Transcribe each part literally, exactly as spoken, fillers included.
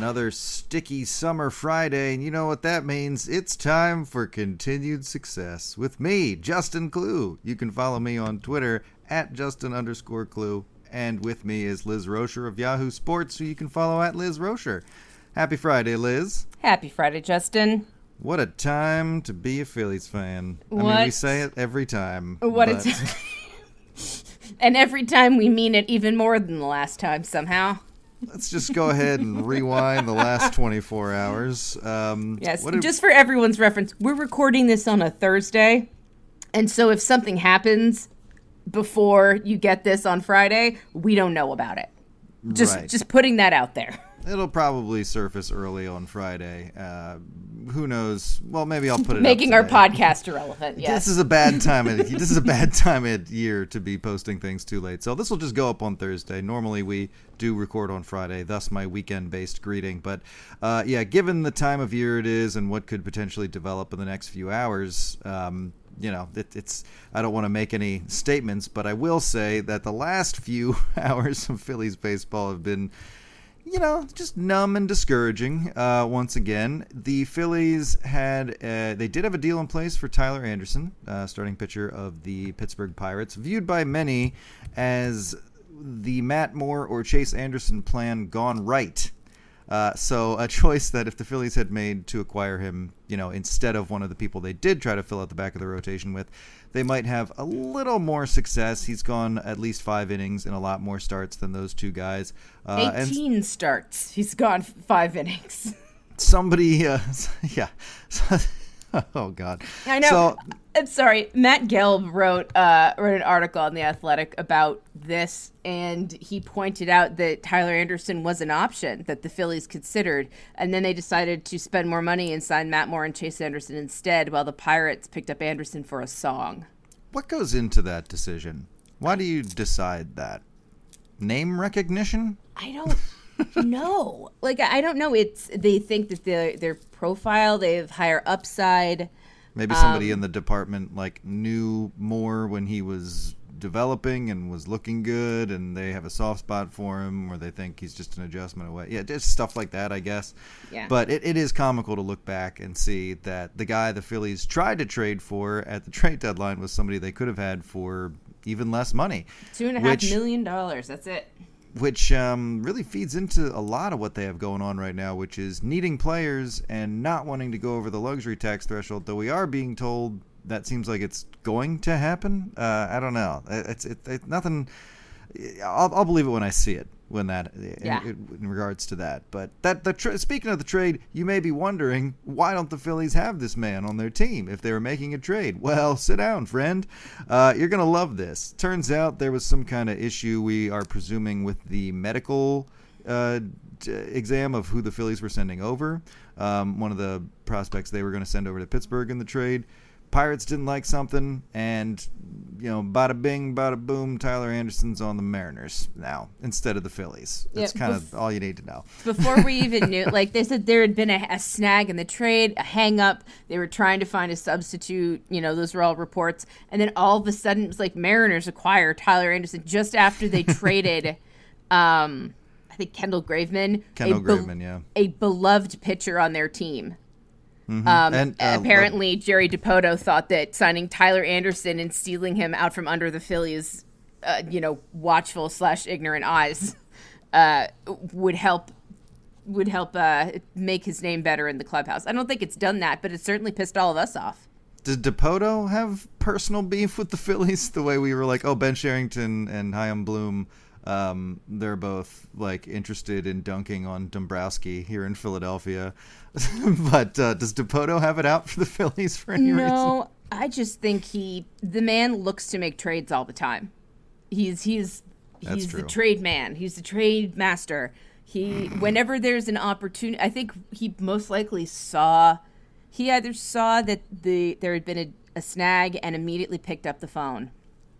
another sticky summer Friday, and you know what that means. It's time for continued success with me, Justin Clue. You can follow me on Twitter at Justin underscore Clue, and with me is Liz Rocher of Yahoo Sports, who you can follow at Liz Rocher. Happy Friday, Liz. Happy Friday, Justin. What a time to be a Phillies fan. What? I mean, we say it every time. What but... a time. And every time we mean it even more than the last time somehow. Let's just go ahead and rewind the last twenty-four hours. Um, yes, did... just for everyone's reference, we're recording this on a Thursday. And so if something happens before you get this on Friday, we don't know about it. Just, right. just putting that out there. It'll probably surface early on Friday. Uh, who knows? Well, maybe I'll put it Making up our today. podcast irrelevant, yes. This is a bad time. Of, this is a bad time of year to be posting things too late. So this will just go up on Thursday. Normally we do record on Friday, thus my weekend-based greeting. But uh, yeah, given the time of year it is and what could potentially develop in the next few hours, um, you know, it, it's. I don't want to make any statements, but I will say that the last few hours of Phillies baseball have been, you know, just numb and discouraging. Uh, once again, the Phillies had, uh, they did have a deal in place for Tyler Anderson, uh, starting pitcher of the Pittsburgh Pirates, viewed by many as the Matt Moore or Chase Anderson plan gone right. Uh, so a choice that if the Phillies had made to acquire him, you know, instead of one of the people they did try to fill out the back of the rotation with, they might have a little more success. He's gone at least five innings and a lot more starts than those two guys. Uh, eighteen and starts. He's gone five innings. Somebody, uh, yeah. Oh, God. I know. So, I'm sorry. Matt Gelb wrote uh, wrote an article on The Athletic about this, and he pointed out that Tyler Anderson was an option that the Phillies considered, and then they decided to spend more money and sign Matt Moore and Chase Anderson instead, while the Pirates picked up Anderson for a song. What goes into that decision? Why do you decide that? Name recognition? I don't know. Like, I don't know. It's they think that their their profile, they have higher upside. Maybe somebody um, in the department like knew more when he was developing and was looking good, and they have a soft spot for him, or they think he's just an adjustment away. Yeah, just stuff like that, I guess. Yeah. But it, it is comical to look back and see that the guy the Phillies tried to trade for at the trade deadline was somebody they could have had for even less money. Two and a half which, million dollars. That's it. Which um, really feeds into a lot of what they have going on right now, which is needing players and not wanting to go over the luxury tax threshold, though we are being told that seems like it's going to happen. Uh, I don't know. It's it, it, nothing. I'll, I'll believe it when I see it. When that, yeah. in, in regards to that, but that the tra- speaking of the trade, you may be wondering why don't the Phillies have this man on their team if they were making a trade? Well, sit down, friend. Uh, you're gonna love this. Turns out there was some kind of issue, we are presuming, with the medical uh, d- exam of who the Phillies were sending over. Um, one of the prospects they were going to send over to Pittsburgh in the trade. Pirates didn't like something, and, you know, bada bing, bada boom, Tyler Anderson's on the Mariners now instead of the Phillies. That's yeah, kind bef- of all you need to know. Before we even knew, like they said, there had been a, a snag in the trade, a hang up. They were trying to find a substitute. You know, those were all reports. And then all of a sudden, it was like Mariners acquire Tyler Anderson just after they traded, um, I think, Kendall Graveman. Kendall a Graveman, yeah. A beloved pitcher on their team. Mm-hmm. Um, and, uh, apparently, uh, Jerry DiPoto thought that signing Tyler Anderson and stealing him out from under the Phillies, uh, you know, watchful slash ignorant eyes, uh, would help would help uh, make his name better in the clubhouse. I don't think it's done that, but it certainly pissed all of us off. Does DiPoto have personal beef with the Phillies? The way we were like, oh, Ben Sherrington and Chaim Bloom, um, they're both like interested in dunking on Dombrowski here in Philadelphia. But uh, does DiPoto have it out for the Phillies for any no, reason? No, I just think he, the man looks to make trades all the time. He's he's That's he's true. the trade man. He's the trade master. He, whenever there's an opportunity, I think he most likely saw, he either saw that the there had been a, a snag and immediately picked up the phone,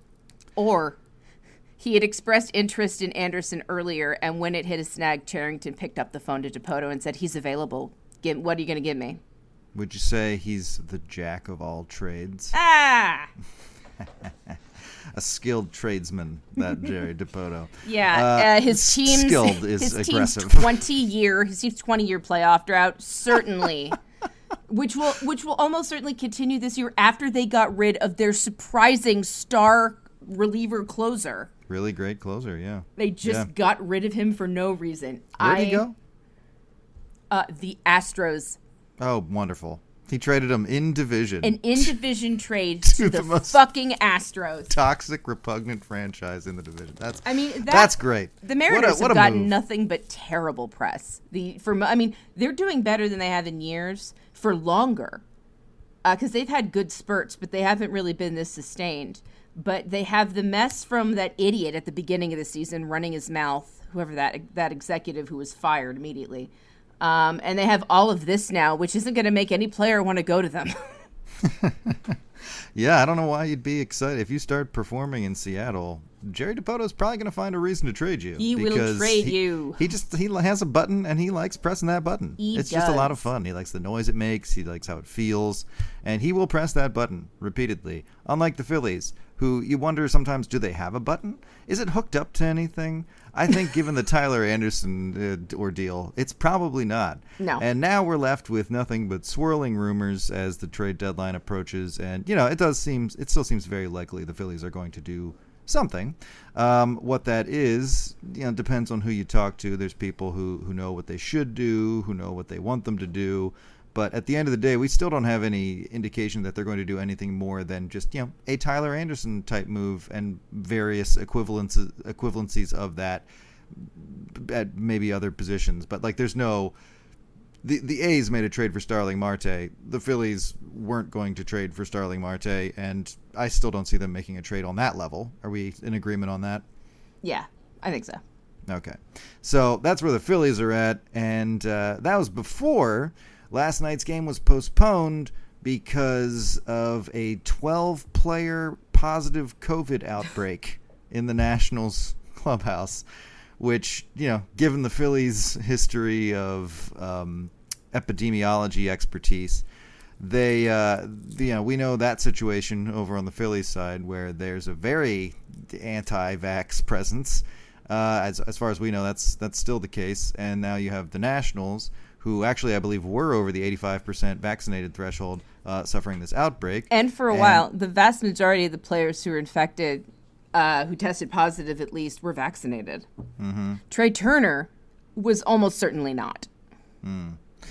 or he had expressed interest in Anderson earlier, and when it hit a snag, Cherington picked up the phone to DiPoto and said, he's available. Give, what are you going to give me? Would you say he's the jack of all trades? Ah! a skilled tradesman, that Jerry Dipoto. Yeah, uh, uh, his team's skilled is his aggressive. team's twenty year his team's twenty year playoff drought certainly, which will which will almost certainly continue this year after they got rid of their surprising star reliever closer. Really great closer, yeah. They just yeah. got rid of him for no reason. Where'd I, he go? Uh, the Astros. Oh, wonderful. He traded him in division. An in-division trade to, to the, the most fucking Astros. Toxic, repugnant franchise in the division. That's I mean, that, that's great. The Mariners what a, what have gotten move. nothing but terrible press. The for I mean, they're doing better than they have in years for longer, because uh, they've had good spurts, but they haven't really been this sustained. But they have the mess from that idiot at the beginning of the season running his mouth, whoever that that executive who was fired immediately. Um, and they have all of this now, which isn't going to make any player want to go to them. Yeah, I don't know why you'd be excited. If you start performing in Seattle, Jerry Dipoto is probably going to find a reason to trade you. He will trade he, you. He just he has a button, and he likes pressing that button. He it's does. just a lot of fun. He likes the noise it makes. He likes how it feels. And he will press that button repeatedly. Unlike the Phillies, who you wonder sometimes, do they have a button? Is it hooked up to anything? I think given the Tyler Anderson uh, ordeal, it's probably not. No. And now we're left with nothing but swirling rumors as the trade deadline approaches. And, you know, it does seem, it still seems very likely the Phillies are going to do something. Um, what that is, you know, depends on who you talk to. There's people who, who know what they should do, who know what they want them to do. But at the end of the day, we still don't have any indication that they're going to do anything more than just, you know, a Tyler Anderson type move and various equivalences, equivalencies of that at maybe other positions. But, like, there's no... The the A's made a trade for Starling Marte. The Phillies weren't going to trade for Starling Marte, and I still don't see them making a trade on that level. Are we in agreement on that? Yeah, I think so. Okay. So that's where the Phillies are at, and uh, that was before... Last night's game was postponed because of a twelve-player positive COVID outbreak in the Nationals clubhouse, which, you know, given the Phillies' history of um, epidemiology expertise, they, uh, you know, we know that situation over on the Phillies side where there's a very anti-vax presence. Uh, as as far as we know, that's that's still the case, and now you have the Nationals, who actually, I believe, were over the eighty-five percent vaccinated threshold, uh, suffering this outbreak. And for a and, while, the vast majority of the players who were infected, uh, who tested positive at least, were vaccinated. Mm-hmm. Trey Turner was almost certainly not. Mm.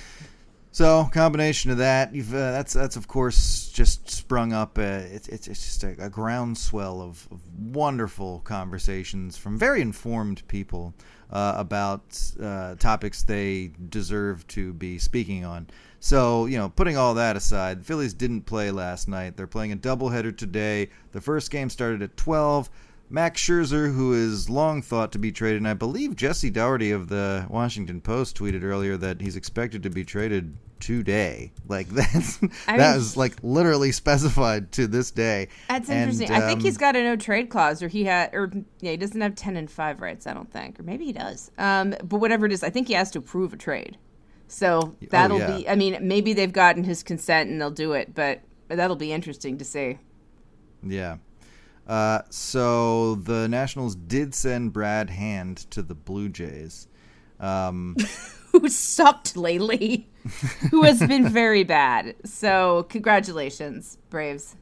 So, combination of that, you've, uh, that's that's of course just sprung up. Uh, it's it's it's just a, a groundswell of, of wonderful conversations from very informed people uh, about uh, topics they deserve to be speaking on. So, you know, putting all that aside, the Phillies didn't play last night. They're playing a doubleheader today. The first game started at twelve. Max Scherzer, who is long thought to be traded, and I believe Jesse Dougherty of the Washington Post tweeted earlier that he's expected to be traded today. Like, that's, I that mean, is, like, literally specified to this day. That's and, interesting. um, I think he's got a no trade clause, or he had, or yeah, he doesn't have ten and five rights, I don't think, or maybe he does. Um, but whatever it is, I think he has to approve a trade. So that'll oh, yeah. be. I mean, maybe they've gotten his consent and they'll do it, but that'll be interesting to see. Yeah. Uh, so the Nationals did send Brad Hand to the Blue Jays. Um, who sucked lately, who has been very bad. So congratulations, Braves.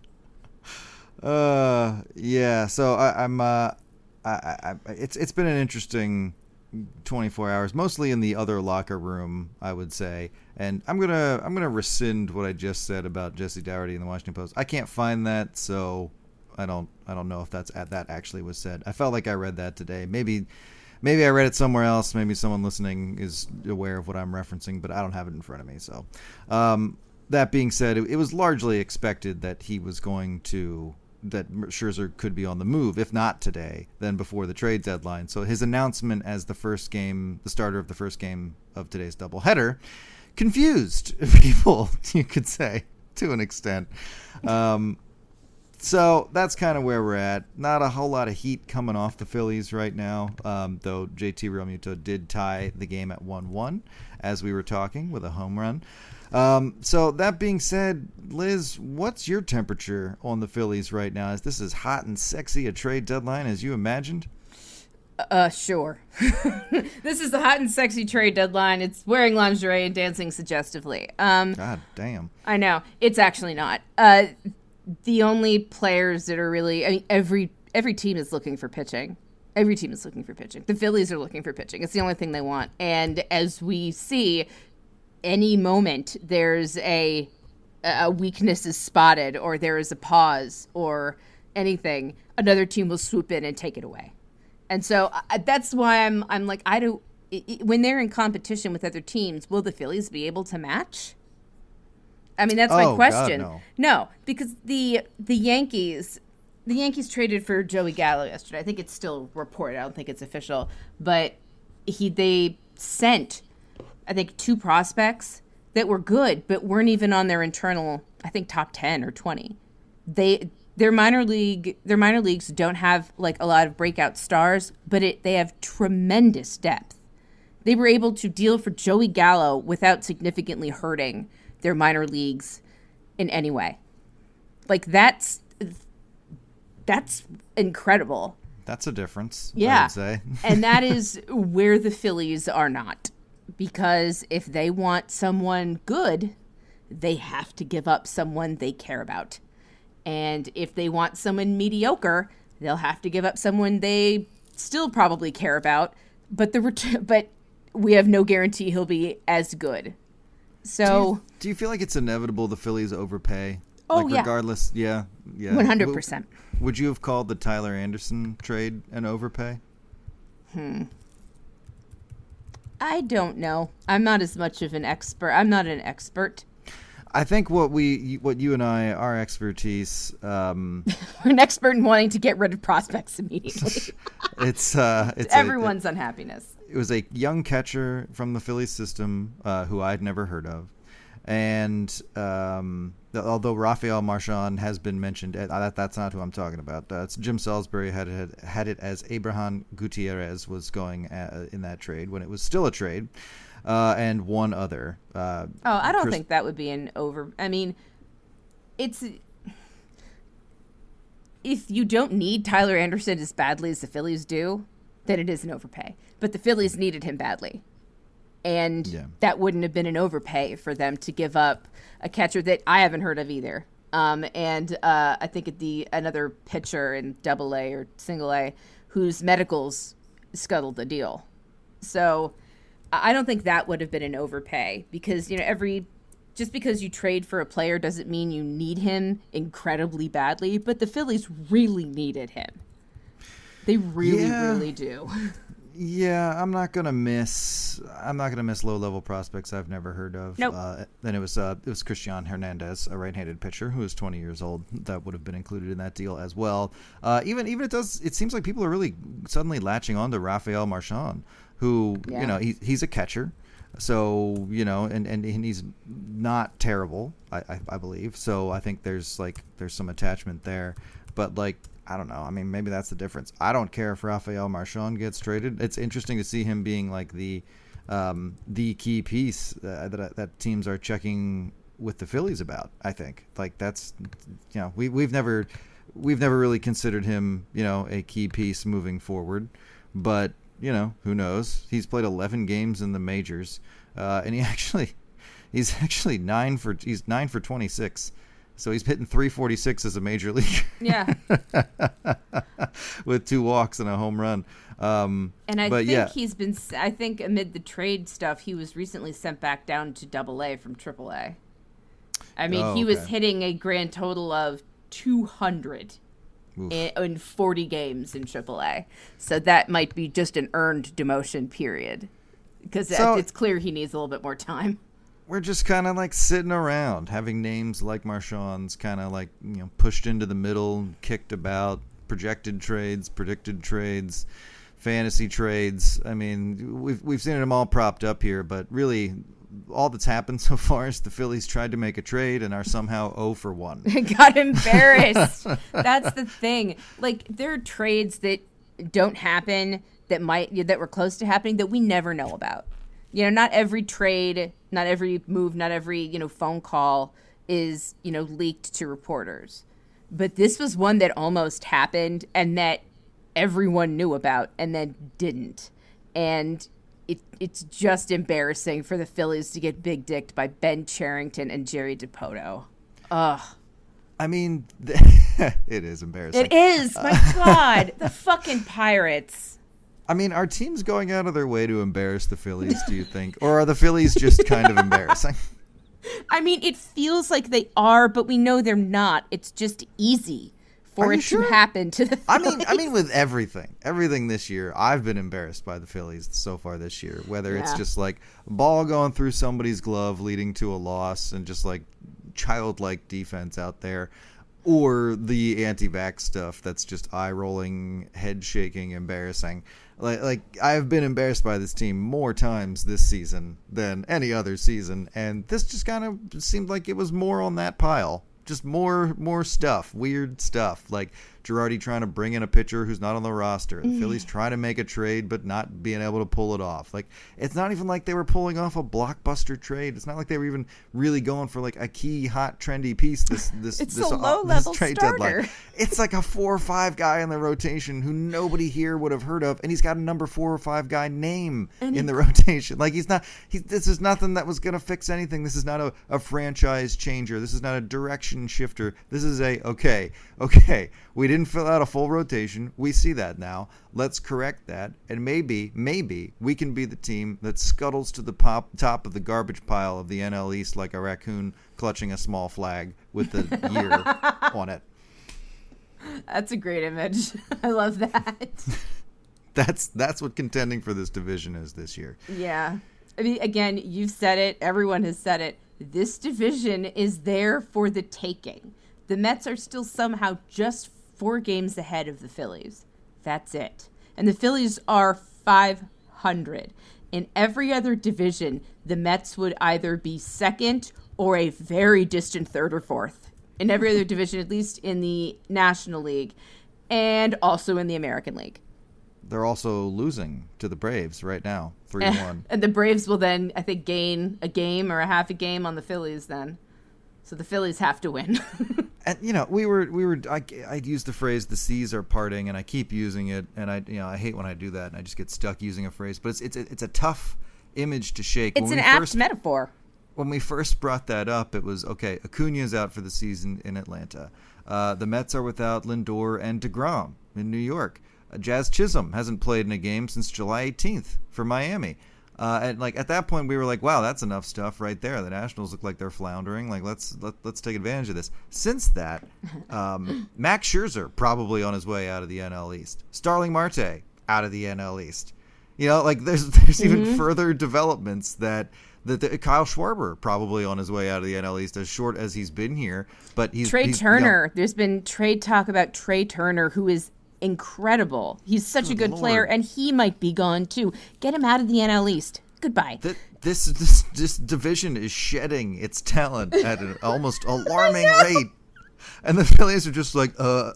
Uh, yeah. So I, I'm. Uh, I, I, it's it's been an interesting twenty-four hours, mostly in the other locker room, I would say. And I'm gonna I'm gonna rescind what I just said about Jesse Dougherty in the Washington Post. I can't find that, so I don't I don't know if that's that actually was said. I felt like I read that today. Maybe. Maybe I read it somewhere else. Maybe someone listening is aware of what I'm referencing, but I don't have it in front of me. So, um, that being said, it, it was largely expected that he was going to, that Scherzer could be on the move, if not today, then before the trade deadline. So his announcement as the first game, the starter of the first game of today's doubleheader, confused people, you could say, to an extent. Um, So that's kind of where we're at. Not a whole lot of heat coming off the Phillies right now, um, though J T Realmuto did tie the game at one one as we were talking with a home run. Um, so that being said, Liz, what's your temperature on the Phillies right now? Is this as hot and sexy a trade deadline as you imagined? Uh, sure. This is the hot and sexy trade deadline. It's wearing lingerie and dancing suggestively. Um, God damn. I know. It's actually not. Uh, the only players that are really, I mean, every every team is looking for pitching. Every team is looking for pitching. The Phillies are looking for pitching. It's the only thing they want. And as we see, any moment there's a a weakness is spotted, or there is a pause, or anything, another team will swoop in and take it away. And so uh, that's why I'm I'm like I don't. It, it, when they're in competition with other teams, will the Phillies be able to match? I mean, that's oh, my question. God, no. no, because the the Yankees. The Yankees traded for Joey Gallo yesterday. I think it's still reported. I don't think it's official. But he they sent, I think, two prospects that were good, but weren't even on their internal, I think, top ten or twenty. They their minor league their minor leagues don't have like a lot of breakout stars, but it, they have tremendous depth. They were able to deal for Joey Gallo without significantly hurting their minor leagues in any way. Like that's That's incredible. That's a difference, yeah. I would say. And that is where the Phillies are not. Because if they want someone good, they have to give up someone they care about. And if they want someone mediocre, they'll have to give up someone they still probably care about. But the ret- but we have no guarantee he'll be as good. So, do you, do you feel like it's inevitable the Phillies overpay? Oh, like yeah. Regardless, yeah, yeah. one hundred percent. Would, would you have called the Tyler Anderson trade an overpay? Hmm. I don't know. I'm not as much of an expert. I'm not an expert. I think what we, what you and I, our expertise, um, we're an expert in wanting to get rid of prospects immediately. it's uh, it's everyone's a, unhappiness. It was a young catcher from the Phillies system uh, who I'd never heard of. And um, although Rafael Marchand has been mentioned, uh, that, that's not who I'm talking about. Uh, it's Jim Salisbury had it, had it as Abraham Gutierrez was going uh, in that trade when it was still a trade, uh, and one other. Uh, oh, I don't Chris- think that would be an over. I mean, it's if you don't need Tyler Anderson as badly as the Phillies do, then it is an overpay. But the Phillies needed him badly. And yeah. that wouldn't have been an overpay for them to give up a catcher that I haven't heard of either. Um, and uh, I think the another pitcher in Double A or Single A whose medicals scuttled the deal. So I don't think that would have been an overpay because you know every just because you trade for a player doesn't mean you need him incredibly badly. But the Phillies really needed him. They really, yeah. really do. Yeah, I'm not gonna miss. I'm not gonna miss low-level prospects I've never heard of. Nope. Uh, then it was uh, it was Christian Hernandez, a right-handed pitcher who is twenty years old. That would have been included in that deal as well. Uh, even even it does. It seems like people are really suddenly latching on to Rafael Marchand, who yeah. you know he, he's a catcher, so you know, and, and, and he's not terrible, I, I I believe. So I think there's like there's some attachment there, but like. I don't know. I mean, maybe that's the difference. I don't care if Rafael Marchand gets traded. It's interesting to see him being like the um, the key piece uh, that that teams are checking with the Phillies about. I think like that's you know we we've never we've never really considered him you know a key piece moving forward, but you know who knows? He's played eleven games in the majors, uh, and he actually he's actually nine for he's nine for twenty-six. So he's hitting three forty-six as a major leaguer. Yeah. With two walks and a home run. Um, and I but think yeah. he's been, I think amid the trade stuff, he was recently sent back down to Double A from Triple A. I mean, oh, he was okay. hitting a grand total of two hundred in, in forty games in Triple A. So that might be just an earned demotion period. Because so, it's clear he needs a little bit more time. We're just kind of like sitting around having names like Marchand's kind of like, you know, pushed into the middle, kicked about, projected trades, predicted trades, fantasy trades. I mean, we've we've seen them all propped up here, but really all that's happened so far is the Phillies tried to make a trade and are somehow oh for one. Got embarrassed. That's the thing. Like there are trades that don't happen that might that were close to happening that we never know about. You know, not every trade not every move, not every, you know, phone call is, you know, leaked to reporters. But this was one that almost happened and that everyone knew about and then didn't. And it it's just embarrassing for the Phillies to get big dicked by Ben Cherington and Jerry Dipoto. Ugh. I mean, it is embarrassing. It is. My God. The fucking Pirates. I mean, are teams going out of their way to embarrass the Phillies, do you think? Or are the Phillies just kind of embarrassing? I mean, it feels like they are, but we know they're not. It's just easy for it sure? to happen to the Phillies. I mean, I mean, with everything, everything this year, I've been embarrassed by the Phillies so far this year. Whether yeah. it's just like ball going through somebody's glove, leading to a loss, and just like childlike defense out there, or the anti-vax stuff that's just eye-rolling, head-shaking, embarrassing. Like, like I've been embarrassed by this team more times this season than any other season, and this just kind of seemed like it was more on that pile. Just more more stuff, weird stuff, like Girardi trying to bring in a pitcher who's not on the roster. The Phillies trying to make a trade but not being able to pull it off. Like, it's not even like they were pulling off a blockbuster trade. It's not like they were even really going for like a key, hot, trendy piece this this it's this, a low uh, level this trade starter. deadline. It's like a four or five guy in the rotation who nobody here would have heard of, and he's got a number four or five guy name and in the rotation. Like, he's not. He, this is nothing that was going to fix anything. This is not a, a franchise changer. This is not a direction shifter. This is a okay, okay. We didn't fill out a full rotation. We see that now. Let's correct that, and maybe, maybe we can be the team that scuttles to the pop, top of the garbage pile of the N L East like a raccoon clutching a small flag with the year on it. That's a great image. I love that. that's that's what contending for this division is this year. Yeah. I mean, again, you've said it. Everyone has said it. This division is there for the taking. The Mets are still somehow just four games ahead of the Phillies. That's it. And the Phillies are five hundred. In every other division, the Mets would either be second or a very distant third or fourth. In every other division, at least in the National League and also in the American League. They're also losing to the Braves right now, three to one. And the Braves will then, I think, gain a game or a half a game on the Phillies then. So the Phillies have to win. And, you know, we were, we were, I, I used the phrase, the seas are parting, and I keep using it. And I, you know, I hate when I do that and I just get stuck using a phrase, but it's, it's, it's a tough image to shake. It's an apt first, metaphor. When we first brought that up, it was, okay, Acuna's out for the season in Atlanta. Uh, the Mets are without Lindor and DeGrom in New York. Uh, Jazz Chisholm hasn't played in a game since July eighteenth for Miami. Uh, and like at that point, we were like, "Wow, that's enough stuff right there." The Nationals look like they're floundering. Like let's let, let's take advantage of this. Since that, um, Max Scherzer probably on his way out of the N L East. Starling Marte out of the N L East. You know, like there's there's mm-hmm. even further developments that. That the, Kyle Schwarber probably on his way out of the N L East, as short as he's been here. But he's Trey he's, Turner. You know, There's been trade talk about Trey Turner, who is incredible. He's such good a good Lord. player, and he might be gone too. Get him out of the N L East. Goodbye. The, this this this division is shedding its talent at an almost alarming rate, and the Phillies are just like, uh,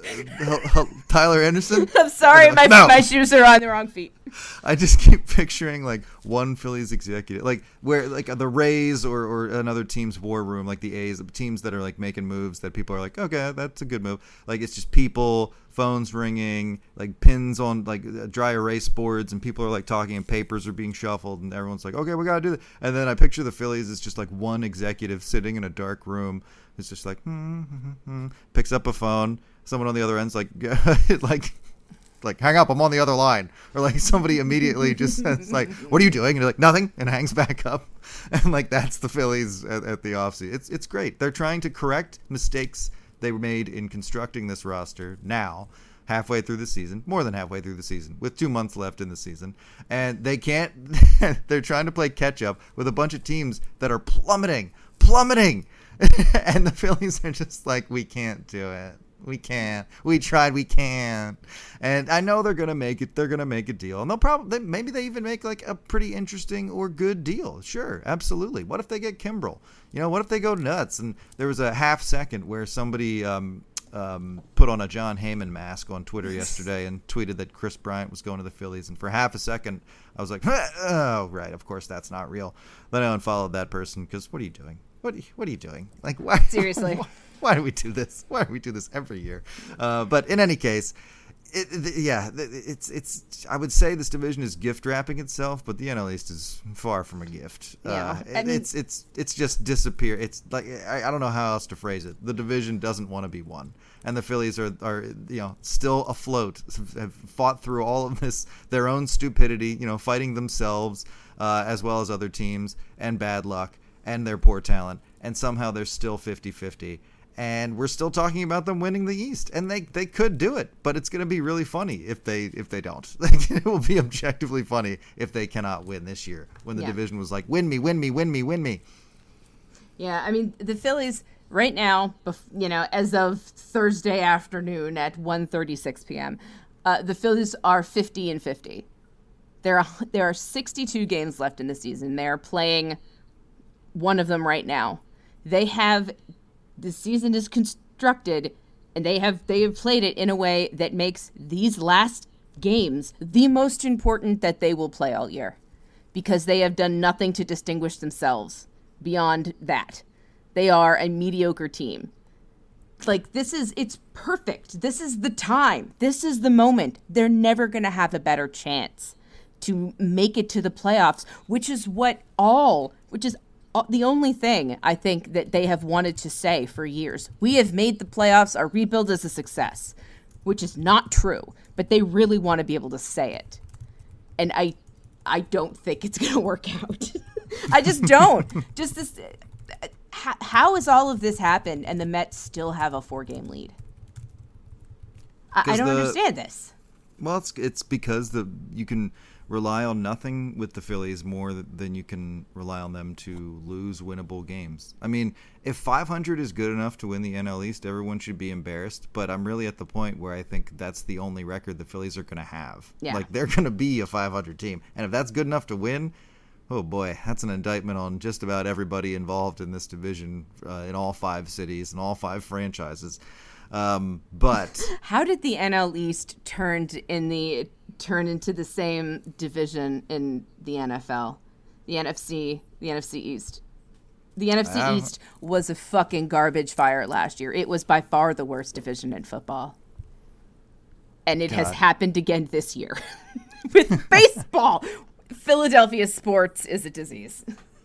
uh Tyler Anderson. I'm sorry, like, my no. my shoes are on the wrong feet. I just keep picturing like one Phillies executive, like where like the Rays or, or another team's war room, like the A's, teams that are like making moves that people are like, okay, that's a good move. Like it's just people, phones ringing, like pins on like dry erase boards, and people are like talking, and papers are being shuffled, and everyone's like, okay, we gotta do that. And then I picture the Phillies as just like one executive sitting in a dark room. It's just like, hmm, hmm, hmm, picks up a phone. Someone on the other end's like, like. like, hang up, I'm on the other line. Or, like, somebody immediately just says, like, what are you doing? And you're like, nothing, and hangs back up. And, like, that's the Phillies at, at the offseason. It's it's great. They're trying to correct mistakes they made in constructing this roster now, halfway through the season, more than halfway through the season, with two months left in the season. And they can't, they're trying to play catch-up with a bunch of teams that are plummeting, plummeting. And the Phillies are just like, we can't do it. We can't. We tried. We can't. And I know they're gonna make it. They're gonna make a deal, and they'll probably maybe they even make like a pretty interesting or good deal. Sure, absolutely. What if they get Kimbrel? You know, what if they go nuts? And there was a half second where somebody, um, um, put on a John Heyman mask on Twitter yesterday and tweeted that Chris Bryant was going to the Phillies. And for half a second, I was like, oh, right, of course that's not real. Then I unfollowed that person because what are you doing? What are you, what are you doing? Like, why? Seriously. Why, why do we do this? Why do we do this every year? Uh, but in any case, It, it, yeah, it's it's. I would say this division is gift wrapping itself, but the N L East is far from a gift. Yeah, uh, I mean, it's it's it's just disappear. It's like I, I don't know how else to phrase it. The division doesn't want to be won, and the Phillies are are you know still afloat. Have fought through all of this, their own stupidity, you know, fighting themselves uh, as well as other teams, and bad luck, and their poor talent, and somehow they're still fifty-fifty. And we're still talking about them winning the East, and they, they could do it, but it's going to be really funny if they if they don't. It will be objectively funny if they cannot win this year when the yeah. division was like, win me, win me, win me, win me. Yeah, I mean, the Phillies right now, you know, as of Thursday afternoon at one thirty-six p.m., uh, the Phillies are fifty and fifty. There are there are sixty-two games left in the season. They are playing one of them right now. They have. The season is constructed, and they have they have played it in a way that makes these last games the most important that they will play all year, because they have done nothing to distinguish themselves beyond that. They are a mediocre team. Like, this is, it's perfect. This is the time. This is the moment. They're never going to have a better chance to make it to the playoffs, which is what all, which is the only thing I think that they have wanted to say for years. We have made the playoffs. Our rebuild is a success, which is not true, but they really want to be able to say it. And I, I don't think it's going to work out. I just don't. Just this, how, how has all of this happened and the Mets still have a four-game lead? I, I don't the, understand this. Well, it's it's because the you can rely on nothing with the Phillies more than you can rely on them to lose winnable games. I mean, if five hundred is good enough to win the N L East, everyone should be embarrassed. But I'm really at the point where I think that's the only record the Phillies are going to have. Yeah. Like, they're going to be a five hundred team. And if that's good enough to win, oh boy, that's an indictment on just about everybody involved in this division uh, in all five cities and all five franchises. Um, but how did the N L East turned in the turn into the same division in the N F L, the N F C, the N F C East? The N F C um, East was a fucking garbage fire last year. It was by far the worst division in football, and it God. has happened again this year with baseball. Philadelphia sports is a disease.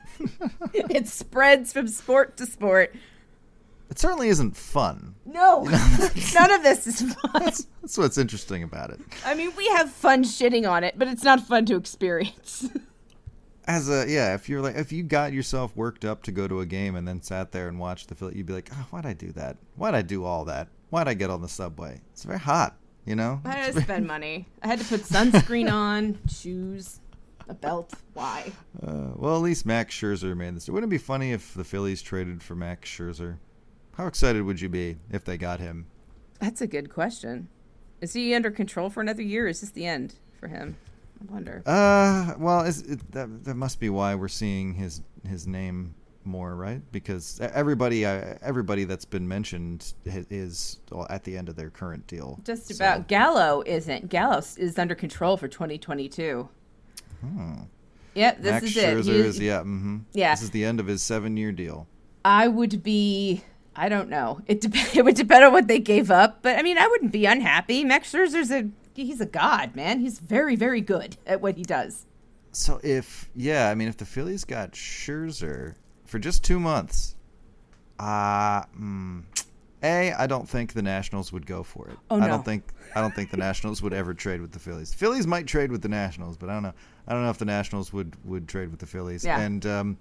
It spreads from sport to sport. It certainly isn't fun. No, you know? None of this is fun. That's, that's what's interesting about it. I mean, we have fun shitting on it, but it's not fun to experience. As a yeah, if you're like if you got yourself worked up to go to a game and then sat there and watched the Philly, you'd be like, oh, why'd I do that? Why'd I do all that? Why'd I get on the subway? It's very hot, you know. I had to spend money. I had to put sunscreen on, shoes, a belt. Why? Uh, well, at least Max Scherzer made this. Wouldn't it be funny if the Phillies traded for Max Scherzer? How excited would you be if they got him? That's a good question. Is he under control for another year? Or is this the end for him? I wonder. Uh, well, is it, that that must be why we're seeing his his name more, right? Because everybody uh, everybody that's been mentioned is at the end of their current deal. Just so. about. Gallo isn't. Gallo is under control for twenty twenty-two. Hmm. Yep, this Max is Scherzer it. Is, yeah, mm-hmm. Yeah. This is the end of his seven-year deal. I would be. I don't know. It de- it would depend on what they gave up, but I mean, I wouldn't be unhappy. Max Scherzer's a he's a god, man. He's very, very good at what he does. So if yeah, I mean, if the Phillies got Scherzer for just two months, uh, mm, a I don't think the Nationals would go for it. Oh no. I don't think I don't think the Nationals would ever trade with the Phillies. Phillies might trade with the Nationals, but I don't know. I don't know if the Nationals would would trade with the Phillies. Yeah. And um.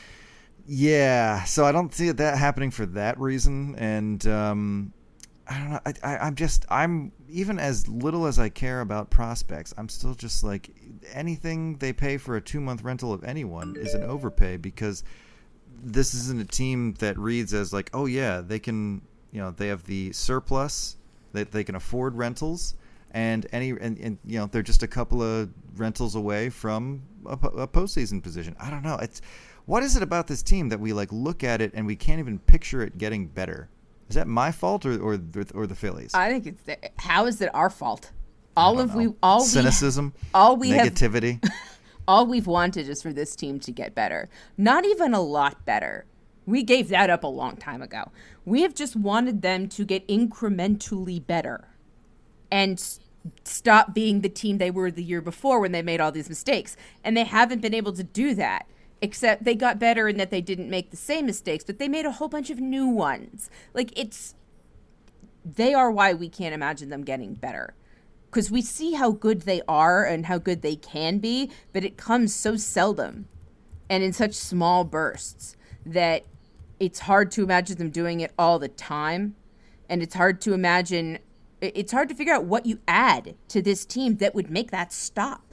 Yeah, so I don't see that happening for that reason, and um, I don't know. I, I, I'm just I'm even as little as I care about prospects. I'm still just like anything they pay for a two month rental of anyone is an overpay because this isn't a team that reads as like, oh yeah, they can, you know, they have the surplus that they can afford rentals, and any and, and you know they're just a couple of rentals away from a, a postseason position. I don't know. It's What is it about this team that we like look at it and we can't even picture it getting better? Is that my fault or or, or the Phillies? I think it's the, how is it our fault? All of know. we all cynicism, we, all we negativity. Have, all we've wanted is for this team to get better. Not even a lot better. We gave that up a long time ago. We have just wanted them to get incrementally better and s- stop being the team they were the year before when they made all these mistakes. And they haven't been able to do that, except they got better in that they didn't make the same mistakes, but they made a whole bunch of new ones. Like, it's, they are why we can't imagine them getting better. Because we see how good they are and how good they can be, but it comes so seldom and in such small bursts that it's hard to imagine them doing it all the time. And it's hard to imagine, it's hard to figure out what you add to this team that would make that stop.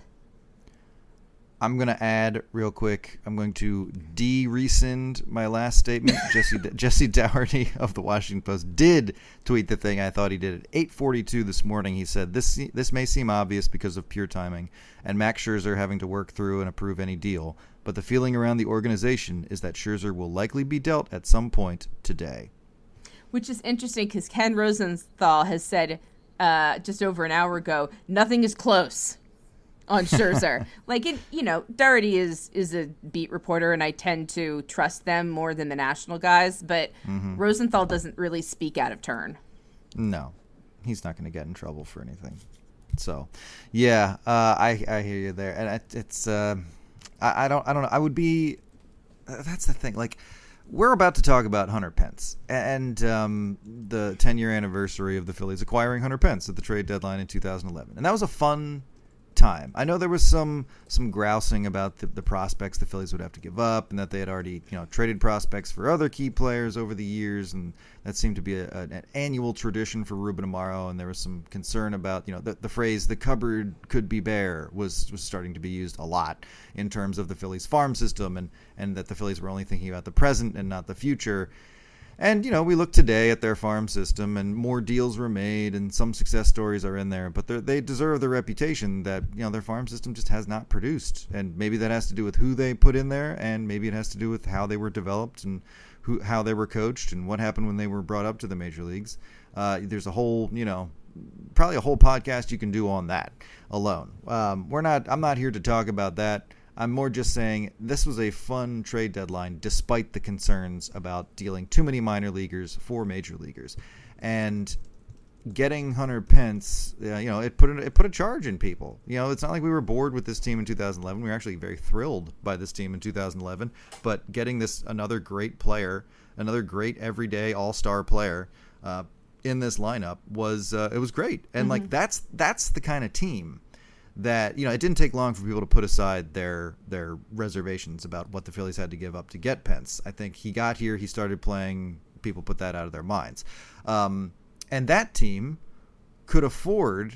I'm going to add real quick. I'm going to de-rescind my last statement. Jesse Jesse Dougherty of the Washington Post did tweet the thing I thought he did at eight forty-two this morning. He said, this this may seem obvious because of pure timing and Max Scherzer having to work through and approve any deal, but the feeling around the organization is that Scherzer will likely be dealt at some point today. Which is interesting because Ken Rosenthal has said uh, just over an hour ago, nothing is close on Scherzer. Like, it, you know, Dougherty is is a beat reporter, and I tend to trust them more than the national guys, but mm-hmm. Rosenthal doesn't really speak out of turn. No, he's not going to get in trouble for anything. So, yeah, uh, I I hear you there, and it, it's uh, I, I don't I don't know. I would be. That's the thing. Like, we're about to talk about Hunter Pence and um, the ten-year anniversary of the Phillies acquiring Hunter Pence at the trade deadline in two thousand eleven, and that was a fun time. I know there was some some grousing about the, the prospects the Phillies would have to give up, and that they had already, you know, traded prospects for other key players over the years, and that seemed to be a, a, an annual tradition for Ruben Amaro. And there was some concern about, you know, the, the phrase "the cupboard could be bare" was was starting to be used a lot in terms of the Phillies farm system, and and that the Phillies were only thinking about the present and not the future. And, you know, we look today at their farm system, and more deals were made, and some success stories are in there, but they deserve the reputation that, you know, their farm system just has not produced. And maybe that has to do with who they put in there, and maybe it has to do with how they were developed and who how they were coached and what happened when they were brought up to the major leagues. Uh, there's a whole, you know, probably a whole podcast you can do on that alone. Um, we're not. I'm not here to talk about that. I'm more just saying this was a fun trade deadline despite the concerns about dealing too many minor leaguers for major leaguers. And getting Hunter Pence, uh, you know, it put a, it put a charge in people. You know, it's not like we were bored with this team in two thousand eleven. We were actually very thrilled by this team in two thousand eleven. But getting this another great player, another great everyday all-star player uh, in this lineup was uh, it was great. And mm-hmm. like that's that's the kind of team that, you know, it didn't take long for people to put aside their their reservations about what the Phillies had to give up to get Pence. I think he got here, he started playing, people put that out of their minds. Um, and that team could afford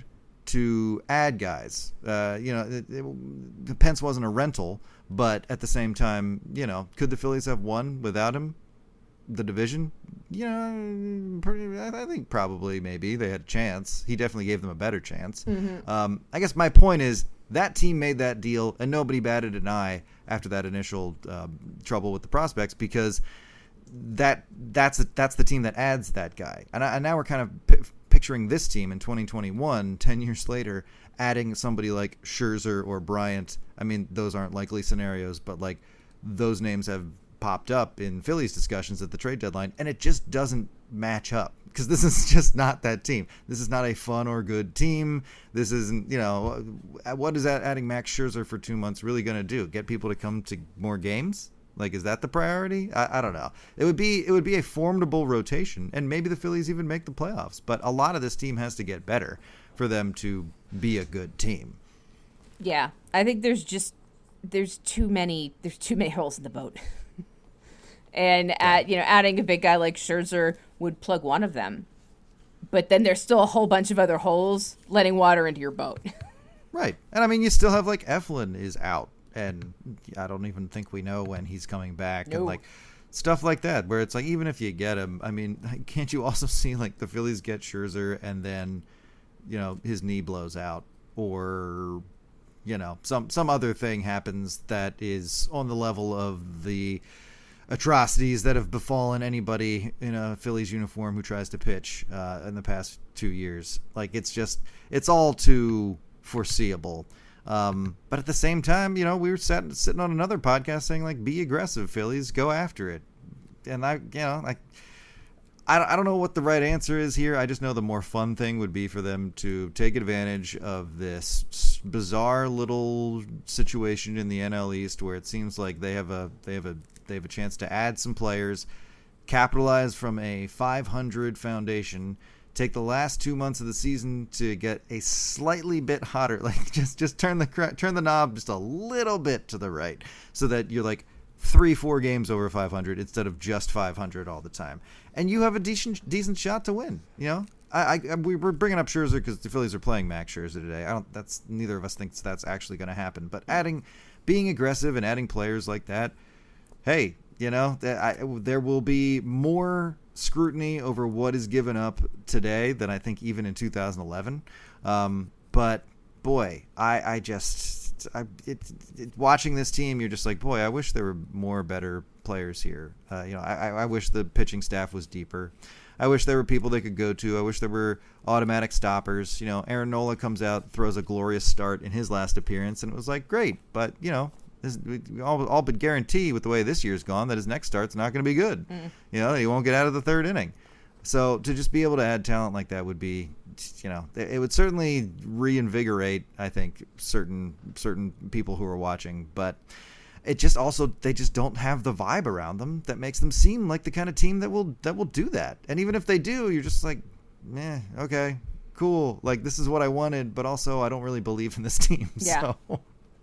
to add guys. Uh, you know, it, it, Pence wasn't a rental, but at the same time, you know, could the Phillies have won without him? The division? You know, pretty, I think probably maybe they had a chance. He definitely gave them a better chance. Mm-hmm. Um, I guess my point is that team made that deal, and nobody batted an eye after that initial uh, trouble with the prospects, because that that's that's the team that adds that guy. And, I, and now we're kind of p- picturing this team in twenty twenty-one, ten years later, adding somebody like Scherzer or Bryant. I mean, those aren't likely scenarios, but like those names have popped up in Phillies discussions at the trade deadline, and it just doesn't match up, because this is just not that team. This is not a fun or good team. This isn't, you know, what is that adding Max Scherzer for two months really going to do? Get people to come to more games? Like, is that the priority? I, I don't know. It would be it would be a formidable rotation, and maybe the Phillies even make the playoffs. But a lot of this team has to get better for them to be a good team. Yeah, I think there's just there's too many there's too many holes in the boat. And yeah. at, you know, adding a big guy like Scherzer would plug one of them, but then there's still a whole bunch of other holes letting water into your boat. Right, and I mean, you still have like Eflin is out, and I don't even think we know when he's coming back, no. and like stuff like that, where it's like, even if you get him, I mean, can't you also see like the Phillies get Scherzer and then, you know, his knee blows out, or, you know, some some other thing happens that is on the level of the atrocities that have befallen anybody in a Phillies uniform who tries to pitch uh, in the past two years. Like, it's just, it's all too foreseeable. Um, but at the same time, you know, we were sat, sitting on another podcast saying, like, be aggressive, Phillies, go after it. And I, you know, like, I, I don't know what the right answer is here. I just know the more fun thing would be for them to take advantage of this bizarre little situation in the N L East where it seems like they have a, they have a, they have a chance to add some players, capitalize from a five hundred foundation, take the last two months of the season to get a slightly bit hotter, like just just turn the turn the knob just a little bit to the right, so that you're like three, four games over five hundred instead of just five hundred all the time, and you have a decent decent shot to win. You know, I, I we were bringing up Scherzer because the Phillies are playing Max Scherzer today. I don't. That's neither of us thinks that's actually going to happen. But adding, being aggressive and adding players like that. Hey, you know, I, there will be more scrutiny over what is given up today than I think even in two thousand eleven. Um, but boy, I, I just, I, it, it, watching this team, you're just like, boy, I wish there were more better players here. Uh, you know, I, I wish the pitching staff was deeper. I wish there were people they could go to. I wish there were automatic stoppers. You know, Aaron Nola comes out, throws a glorious start in his last appearance, and it was like, great, but you know, This, we all, all but guarantee with the way this year's gone that his next start's not going to be good. Mm. You know, he won't get out of the third inning. So to just be able to add talent like that would be, you know, it would certainly reinvigorate, I think, certain certain people who are watching. But it just also, they just don't have the vibe around them that makes them seem like the kind of team that will that will do that. And even if they do, you're just like, eh, okay, cool. Like, this is what I wanted, but also I don't really believe in this team. Yeah. So.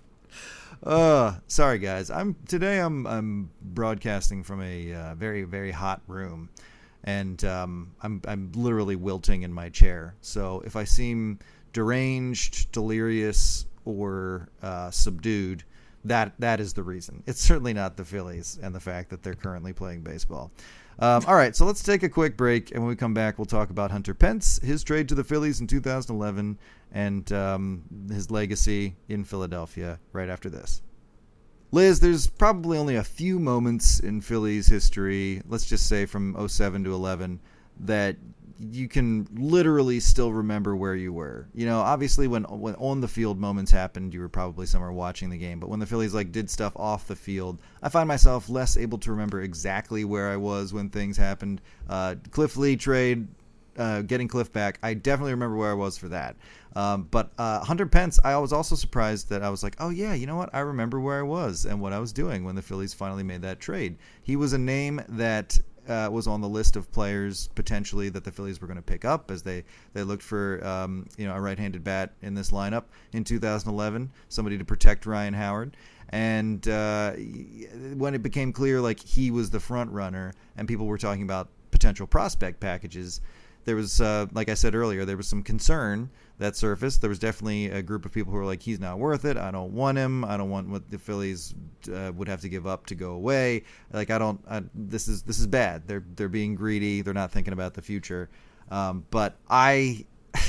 Uh, sorry guys. I'm today. I'm I'm broadcasting from a uh, very very hot room, and um, I'm I'm literally wilting in my chair. So if I seem deranged, delirious, or uh, subdued, that that is the reason. It's certainly not the Phillies and the fact that they're currently playing baseball. Um, all right, so let's take a quick break, and when we come back, we'll talk about Hunter Pence, his trade to the Phillies in two thousand eleven, and um, his legacy in Philadelphia right after this. Liz, there's probably only a few moments in Phillies history, let's just say from oh seven to eleven, that you can literally still remember where you were. You know, obviously when when on the field moments happened, you were probably somewhere watching the game. But when the Phillies like did stuff off the field, I find myself less able to remember exactly where I was when things happened. Uh, Cliff Lee trade, uh, getting Cliff back, I definitely remember where I was for that. Um, but uh, Hunter Pence, I was also surprised that I was like, oh yeah, you know what? I remember where I was and what I was doing when the Phillies finally made that trade. He was a name that Uh, was on the list of players potentially that the Phillies were going to pick up as they, they looked for um, you know a right-handed bat in this lineup in two thousand eleven, somebody to protect Ryan Howard. And uh, when it became clear like he was the front runner and people were talking about potential prospect packages, there was, uh, like I said earlier, there was some concern that surfaced. There was definitely a group of people who were like, he's not worth it. I don't want him. I don't want what the Phillies uh, would have to give up to go away. Like, I don't, I, this is, this is bad. They're, they're being greedy. They're not thinking about the future. Um, but I,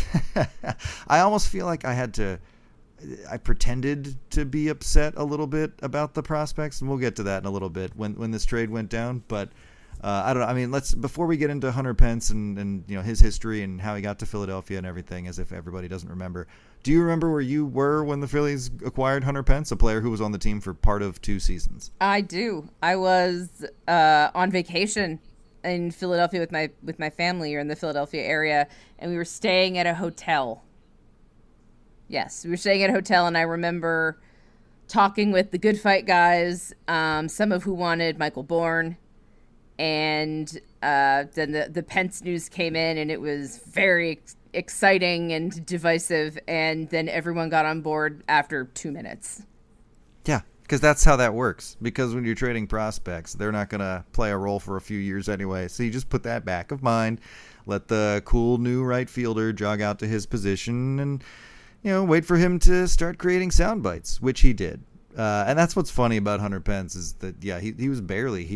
I almost feel like I had to, I pretended to be upset a little bit about the prospects, and we'll get to that in a little bit when, when this trade went down. But Uh, I don't know. I mean, let's before we get into Hunter Pence and, and you know his history and how he got to Philadelphia and everything, as if everybody doesn't remember. Do you remember where you were when the Phillies acquired Hunter Pence, a player who was on the team for part of two seasons? I do. I was uh, on vacation in Philadelphia with my with my family, or in the Philadelphia area, and we were staying at a hotel. Yes, we were staying at a hotel, and I remember talking with the Good Fight guys, um, some of who wanted Michael Bourne. And uh, then the, the Pence news came in, and it was very ex- exciting and divisive. And then everyone got on board after two minutes. Yeah, because that's how that works. Because when you're trading prospects, they're not going to play a role for a few years anyway. So you just put that back of mind, let the cool new right fielder jog out to his position, and you know wait for him to start creating sound bites, which he did. Uh, and that's what's funny about Hunter Pence is that, yeah, he, he was barely here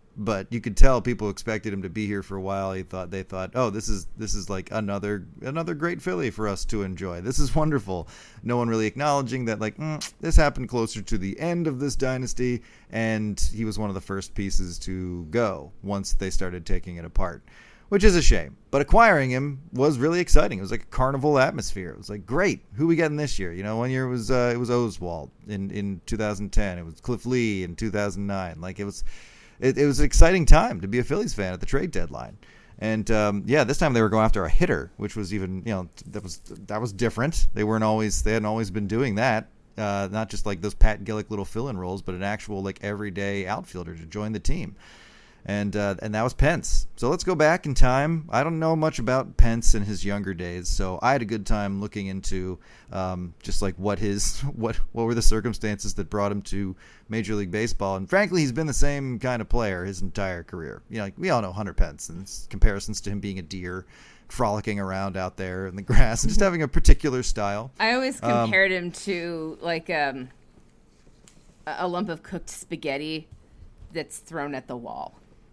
but you could tell people expected him to be here for a while. He thought they thought, oh, this is this is like another another great Philly for us to enjoy. This is wonderful. No one really acknowledging that, like, mm, this happened closer to the end of this dynasty, and he was one of the first pieces to go once they started taking it apart, which is a shame. But acquiring him was really exciting. It was like a carnival atmosphere. It was like, great, who we getting this year? You know, one year it was uh, it was Oswald in in two thousand ten. It was Cliff Lee in two thousand nine. Like it was. It, it was an exciting time to be a Phillies fan at the trade deadline. And, um, yeah, this time they were going after a hitter, which was even, you know, that was that was different. They weren't always, they hadn't always been doing that. Uh, not just like those Pat Gillick little fill-in roles, but an actual, like, everyday outfielder to join the team. And uh, and that was Pence. So let's go back in time. I don't know much about Pence in his younger days, so I had a good time looking into um, just like what his what what were the circumstances that brought him to Major League Baseball. And frankly, he's been the same kind of player his entire career. You know, like we all know Hunter Pence and comparisons to him being a deer, frolicking around out there in the grass and just having a particular style. I always compared um, him to like um, a lump of cooked spaghetti that's thrown at the wall.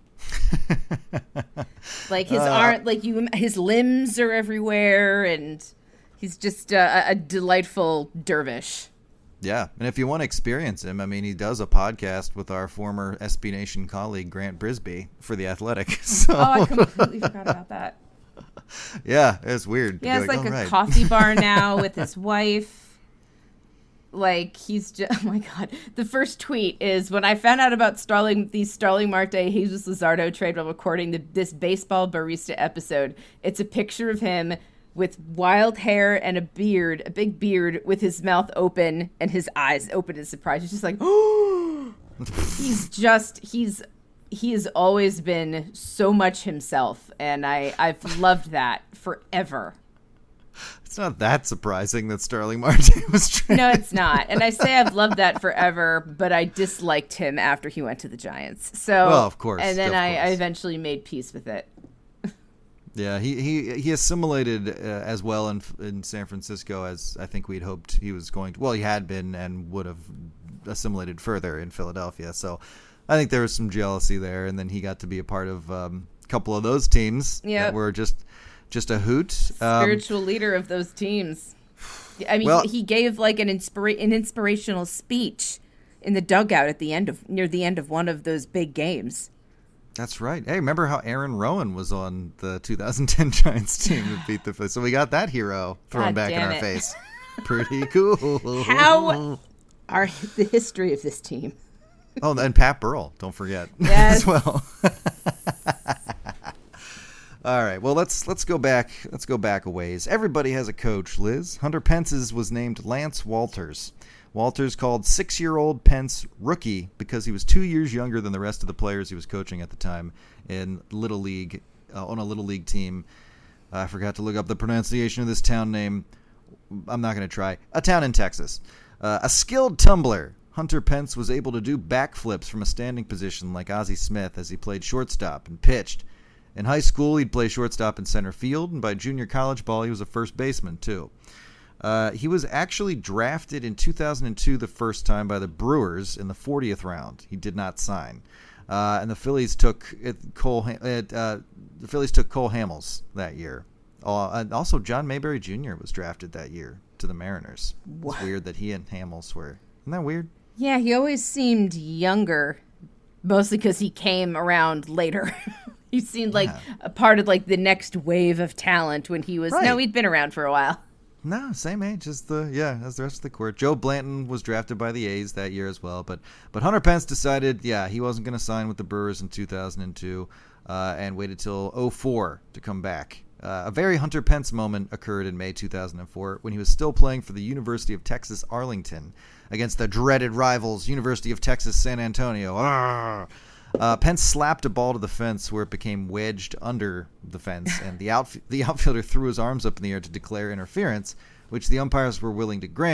Like his uh, arm, like you, his limbs are everywhere, and he's just a, a delightful dervish. Yeah, and if you want to experience him, I mean, he does a podcast with our former S B Nation colleague Grant Brisbee for The Athletic. So. Oh, I completely forgot about that. Yeah, it's weird. Yeah, it's like, like oh, a right. coffee bar now with his wife. Like, he's just, oh my God. The first tweet is when I found out about Starling, the Starling Marte Jesus Luzardo trade while recording the, this baseball barista episode. It's a picture of him with wild hair and a beard, a big beard with his mouth open and his eyes open in surprise. He's just like, oh, he's just, he's, he has always been so much himself. And I, I've loved that forever. It's not that surprising that Starling Marte was traded. No, it's not. And I say I've loved that forever, but I disliked him after he went to the Giants. So, well, of course. And then I, course. I eventually made peace with it. Yeah, he he, he assimilated uh, as well in in San Francisco as I think we'd hoped he was going to. Well, he had been and would have assimilated further in Philadelphia. So I think there was some jealousy there. And then he got to be a part of um, a couple of those teams yep. that were just... Just a hoot. Spiritual um, leader of those teams. I mean, well, he gave like an inspira- an inspirational speech in the dugout at the end of near the end of one of those big games. That's right. Hey, remember how Aaron Rowan was on the two thousand ten Giants team that beat the Phillies? So we got that hero thrown God back in our it. face. Pretty cool. How are the history of this team? Oh, and Pat Burrell, don't forget yes. as well. All right, well, let's let's go back. Let's go back a ways. Everybody has a coach, Liz. Hunter Pence's was named Lance Walters. Walters called six-year-old Pence rookie because he was two years younger than the rest of the players he was coaching at the time in Little League, uh, on a Little League team. Uh, I forgot to look up the pronunciation of this town name. I'm not going to try. A town in Texas. Uh, a skilled tumbler, Hunter Pence was able to do backflips from a standing position like Ozzie Smith as he played shortstop and pitched. In high school, he'd play shortstop and center field, and by junior college ball, he was a first baseman, too. Uh, he was actually drafted in two thousand two the first time by the Brewers in the fortieth round. He did not sign. Uh, and the Phillies took it, Cole. It, uh, the Phillies took Cole Hamels that year. Uh, and also, John Mayberry Junior was drafted that year to the Mariners. What? It's weird that he and Hamels were. Isn't that weird? Yeah, he always seemed younger, mostly because he came around later. He seemed like yeah. a part of like the next wave of talent when he was. Right. No, he'd been around for a while. No, same age as the yeah as the rest of the court. Joe Blanton was drafted by the A's that year as well, but but Hunter Pence decided yeah he wasn't going to sign with the Brewers in two thousand two uh, and waited till oh four to come back. Uh, a very Hunter Pence moment occurred in May two thousand four when he was still playing for the University of Texas Arlington against the dreaded rivals University of Texas San Antonio. Arrgh! Uh, Pence slapped a ball to the fence where it became wedged under the fence, and the, outf- the outfielder threw his arms up in the air to declare interference, which the umpires were willing to grant,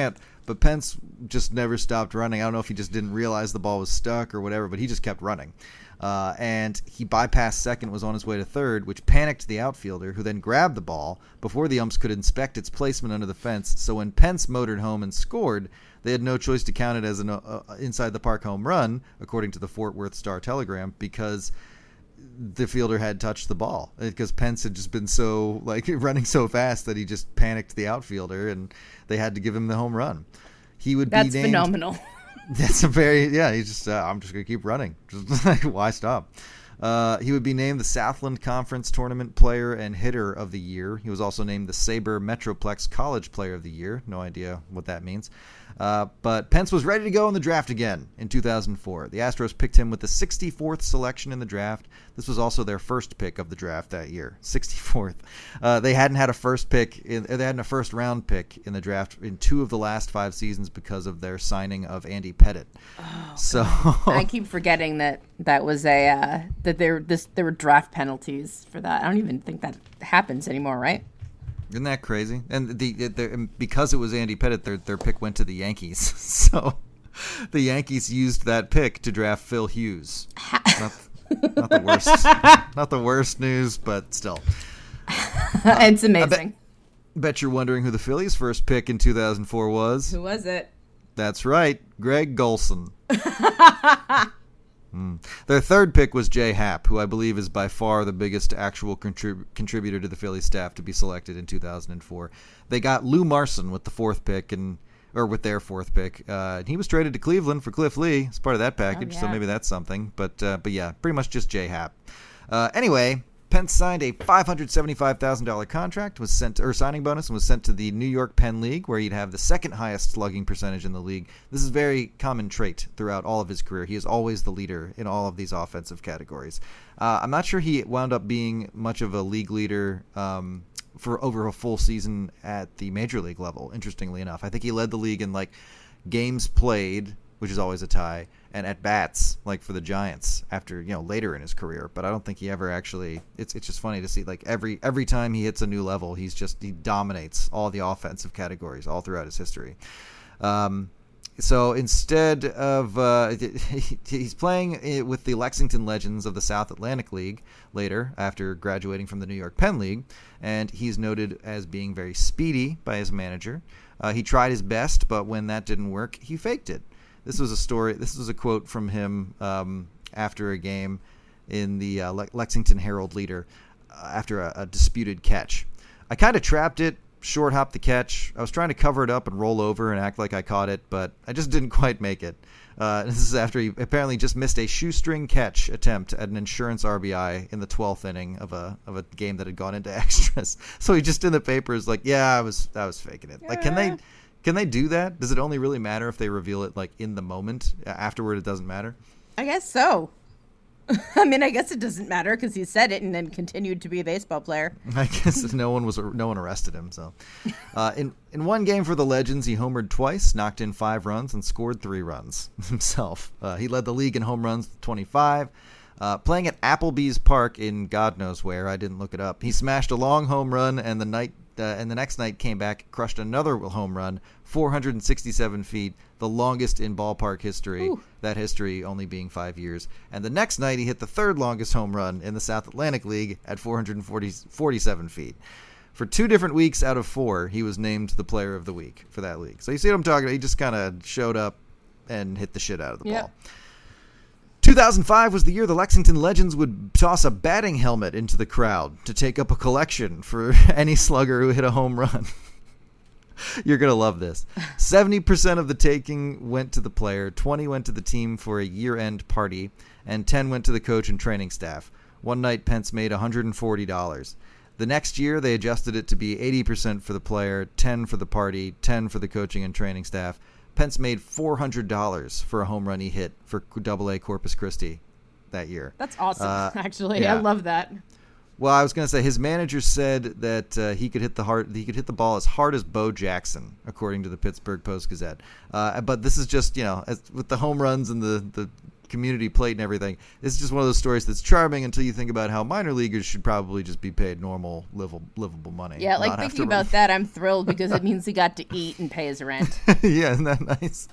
but Pence just never stopped running. I don't know if he just didn't realize the ball was stuck or whatever, but he just kept running. Uh, and he bypassed second, was on his way to third, which panicked the outfielder, who then grabbed the ball before the umps could inspect its placement under the fence. So when Pence motored home and scored, they had no choice to count it as an uh, inside the park home run, according to the Fort Worth Star-Telegram, because the fielder had touched the ball, because Pence had just been so like running so fast that he just panicked the outfielder, and they had to give him the home run. He would That's be named, phenomenal. That's a very yeah. He just uh, I'm just gonna keep running. Just like, why stop? Uh, he would be named the Southland Conference Tournament Player and Hitter of the Year. He was also named the Sabre Metroplex College Player of the Year. No idea what that means. Uh, but Pence was ready to go in the draft again in two thousand four. The Astros picked him with the sixty-fourth selection in the draft. This was also their first pick of the draft that year, sixty-fourth. Uh, they hadn't had a first pick, in, they hadn't a first round pick in the draft in two of the last five seasons because of their signing of Andy Pettitte. Oh, so I keep forgetting that that was a uh, that there this there were draft penalties for that. I don't even think that happens anymore, right? Isn't that crazy? And the, the because it was Andy Pettitte, their their pick went to the Yankees. So the Yankees used that pick to draft Phil Hughes. Not, not the worst, not the worst news, but still, uh, it's amazing. I bet, bet you're wondering who the Phillies' first pick in two thousand four was. Who was it? That's right, Greg Golson. Mm. Their third pick was Jay Happ, who I believe is by far the biggest actual contrib- contributor to the Phillies staff to be selected in two thousand four. They got Lou Marson with the fourth pick, and or with their fourth pick. Uh, and he was traded to Cleveland for Cliff Lee as part of that package, oh, yeah. so maybe that's something. But uh, but yeah, pretty much just Jay Happ. Uh, anyway, Pence signed a five hundred seventy-five thousand dollars contract, was sent or signing bonus, and was sent to the New York Penn League, where he'd have the second highest slugging percentage in the league. This is a very common trait throughout all of his career. He is always the leader in all of these offensive categories. Uh, I'm not sure he wound up being much of a league leader um, for over a full season at the major league level, interestingly enough. I think he led the league in like games played, which is always a tie, and at bats, like for the Giants, after, you know, later in his career. But I don't think he ever actually, it's it's just funny to see, like, every every time he hits a new level, he's just, he dominates all the offensive categories all throughout his history. Um, so instead of, uh, he's playing with the Lexington Legends of the South Atlantic League later, after graduating from the New York Penn League, and he's noted as being very speedy by his manager. Uh, he tried his best, but when that didn't work, he faked it. This was a story. This was a quote from him um, after a game in the uh, Le- Lexington Herald Leader uh, after a, a disputed catch. I kind of trapped it, short hopped the catch. I was trying to cover it up and roll over and act like I caught it, but I just didn't quite make it. Uh, this is after he apparently just missed a shoestring catch attempt at an insurance R B I in the twelfth inning of a of a game that had gone into extras. So he just in the paper is like, "Yeah, I was I was faking it." Like, can they? Can they do that? Does it only really matter if they reveal it like in the moment? Afterward, it doesn't matter? I guess so. I mean, I guess it doesn't matter because he said it and then continued to be a baseball player. I guess no one was no one arrested him. So, uh, in in one game for the Legends, he homered twice, knocked in five runs, and scored three runs himself. Uh, he led the league in home runs with twenty-five. Uh, playing at Applebee's Park in God knows where, I didn't look it up. He smashed a long home run, and the night uh, and the next night came back, crushed another home run, four hundred sixty-seven feet, the longest in ballpark history. Ooh. That history only being five years. And the next night, he hit the third longest home run in the South Atlantic League at four hundred forty-seven feet. For two different weeks out of four, he was named the Player of the Week for that league. So you see what I'm talking about? He just kind of showed up and hit the shit out of the yep. ball. two thousand five was the year the Lexington Legends would toss a batting helmet into the crowd to take up a collection for any slugger who hit a home run. You're going to love this. seventy percent of the taking went to the player, twenty went to the team for a year-end party, and ten went to the coach and training staff. One night, Pence made one hundred forty dollars. The next year, they adjusted it to be eighty percent for the player, ten for the party, ten for the coaching and training staff. Pence made four hundred dollars for a home run he hit for double A Corpus Christi that year. That's awesome, uh, actually. Yeah. I love that. Well, I was going to say his manager said that uh, he could hit the hard, he could hit the ball as hard as Bo Jackson, according to the Pittsburgh Post-Gazette. Uh, but this is just, you know, as, with the home runs and the, the community plate and everything. It's just one of those stories that's charming until you think about how minor leaguers should probably just be paid normal, livable, livable money. Yeah, like thinking about that, I'm thrilled because it means he got to eat and pay his rent. Yeah, isn't that nice?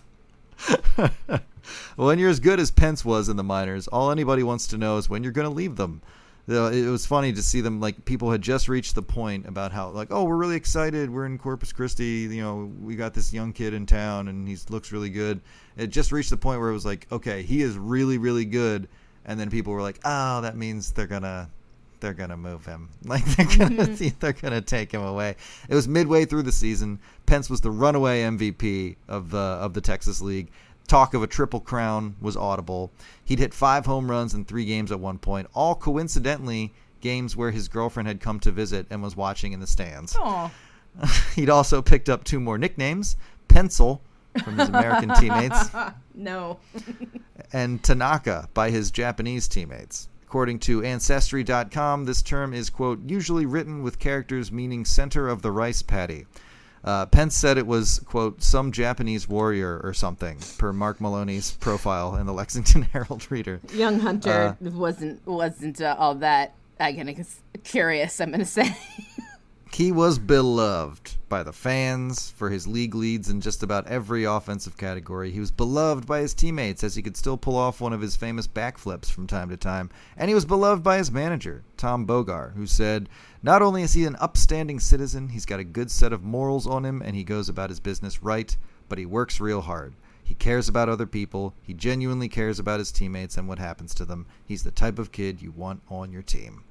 Well, when you're as good as Pence was in the minors, all anybody wants to know is when you're going to leave them. It was funny to see them, like, people had just reached the point about how, like, oh, we're really excited. We're in Corpus Christi. You know, we got this young kid in town, and he looks really good. It just reached the point where it was like, okay, he is really, really good. And then people were like, oh, that means they're going to they're gonna move him. Like, they're going to mm-hmm. they're gonna take him away. It was midway through the season. Pence was the runaway M V P of the, of the Texas League. Talk of a triple crown was audible. He'd hit five home runs in three games at one point, all coincidentally games where his girlfriend had come to visit and was watching in the stands. Aww. He'd also picked up two more nicknames, Pencil from his American teammates. No. And Tanaka by his Japanese teammates. According to Ancestry dot com, this term is, quote, usually written with characters meaning center of the rice paddy. Uh, Pence said it was, quote, some Japanese warrior or something, per Mark Maloney's profile in the Lexington Herald Reader. Young Hunter uh, wasn't wasn't uh, all that, I'm gonna curious, I'm going to say. He was beloved by the fans for his league leads in just about every offensive category. He was beloved by his teammates as he could still pull off one of his famous backflips from time to time. And he was beloved by his manager, Tom Bogar, who said, not only is he an upstanding citizen, he's got a good set of morals on him and he goes about his business right, but he works real hard. He cares about other people. He genuinely cares about his teammates and what happens to them. He's the type of kid you want on your team.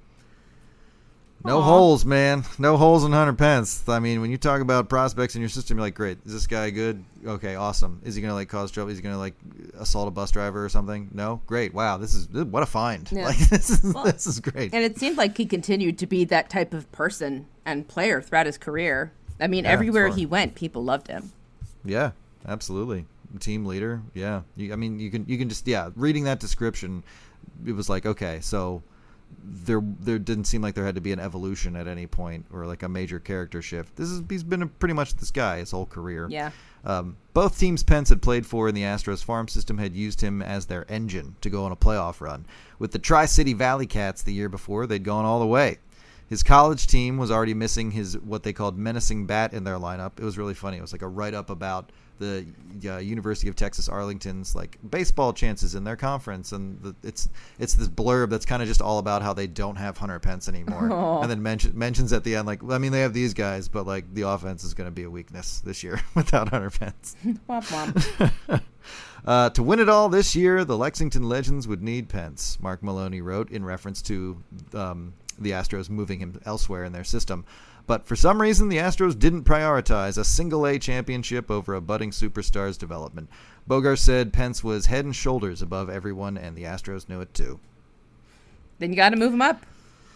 No Aww. holes, man. No holes in Hunter Pence. I mean, when you talk about prospects in your system, you're like, great. Is this guy good? Okay, awesome. Is he going to, like, cause trouble? Is he going to, like, assault a bus driver or something? No? Great. Wow, this is, what a find. Yeah. Like, this is, well, this is great. And it seemed like he continued to be that type of person and player throughout his career. I mean, yeah, everywhere he went, people loved him. Yeah, absolutely. Team leader. Yeah. You, I mean, you can, you can just, yeah, reading that description, it was like, okay, so there there didn't seem like there had to be an evolution at any point or like a major character shift. This is he's been a, pretty much this guy his whole career. Yeah. Um, both teams Pence had played for in the Astros farm system had used him as their engine to go on a playoff run. With the Tri-City Valley Cats the year before, they'd gone all the way. His college team was already missing his what they called menacing bat in their lineup. It was really funny. It was like a write-up about the uh, University of Texas Arlington's like baseball chances in their conference, and the, it's it's this blurb that's kind of just all about how they don't have Hunter Pence anymore. Aww. And then mention, mentions at the end like, I mean, they have these guys, but like the offense is going to be a weakness this year without Hunter Pence. Womp womp. uh, to win it all this year, the Lexington Legends would need Pence, Mark Maloney wrote in reference to um, the Astros moving him elsewhere in their system. But for some reason, the Astros didn't prioritize a single-A championship over a budding superstar's development. Bogar said Pence was head and shoulders above everyone, and the Astros knew it too. Then you got to move him up.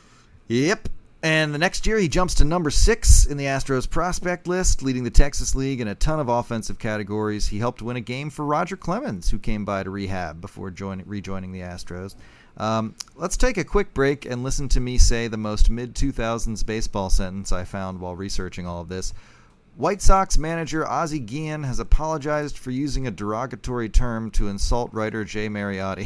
Yep. And the next year, he jumps to number six in the Astros prospect list, leading the Texas League in a ton of offensive categories. He helped win a game for Roger Clemens, who came by to rehab before join- rejoining the Astros. Um, let's take a quick break and listen to me say the most mid two thousands baseball sentence I found while researching all of this. White Sox manager Ozzie Guillen has apologized for using a derogatory term to insult writer Jay Mariotti.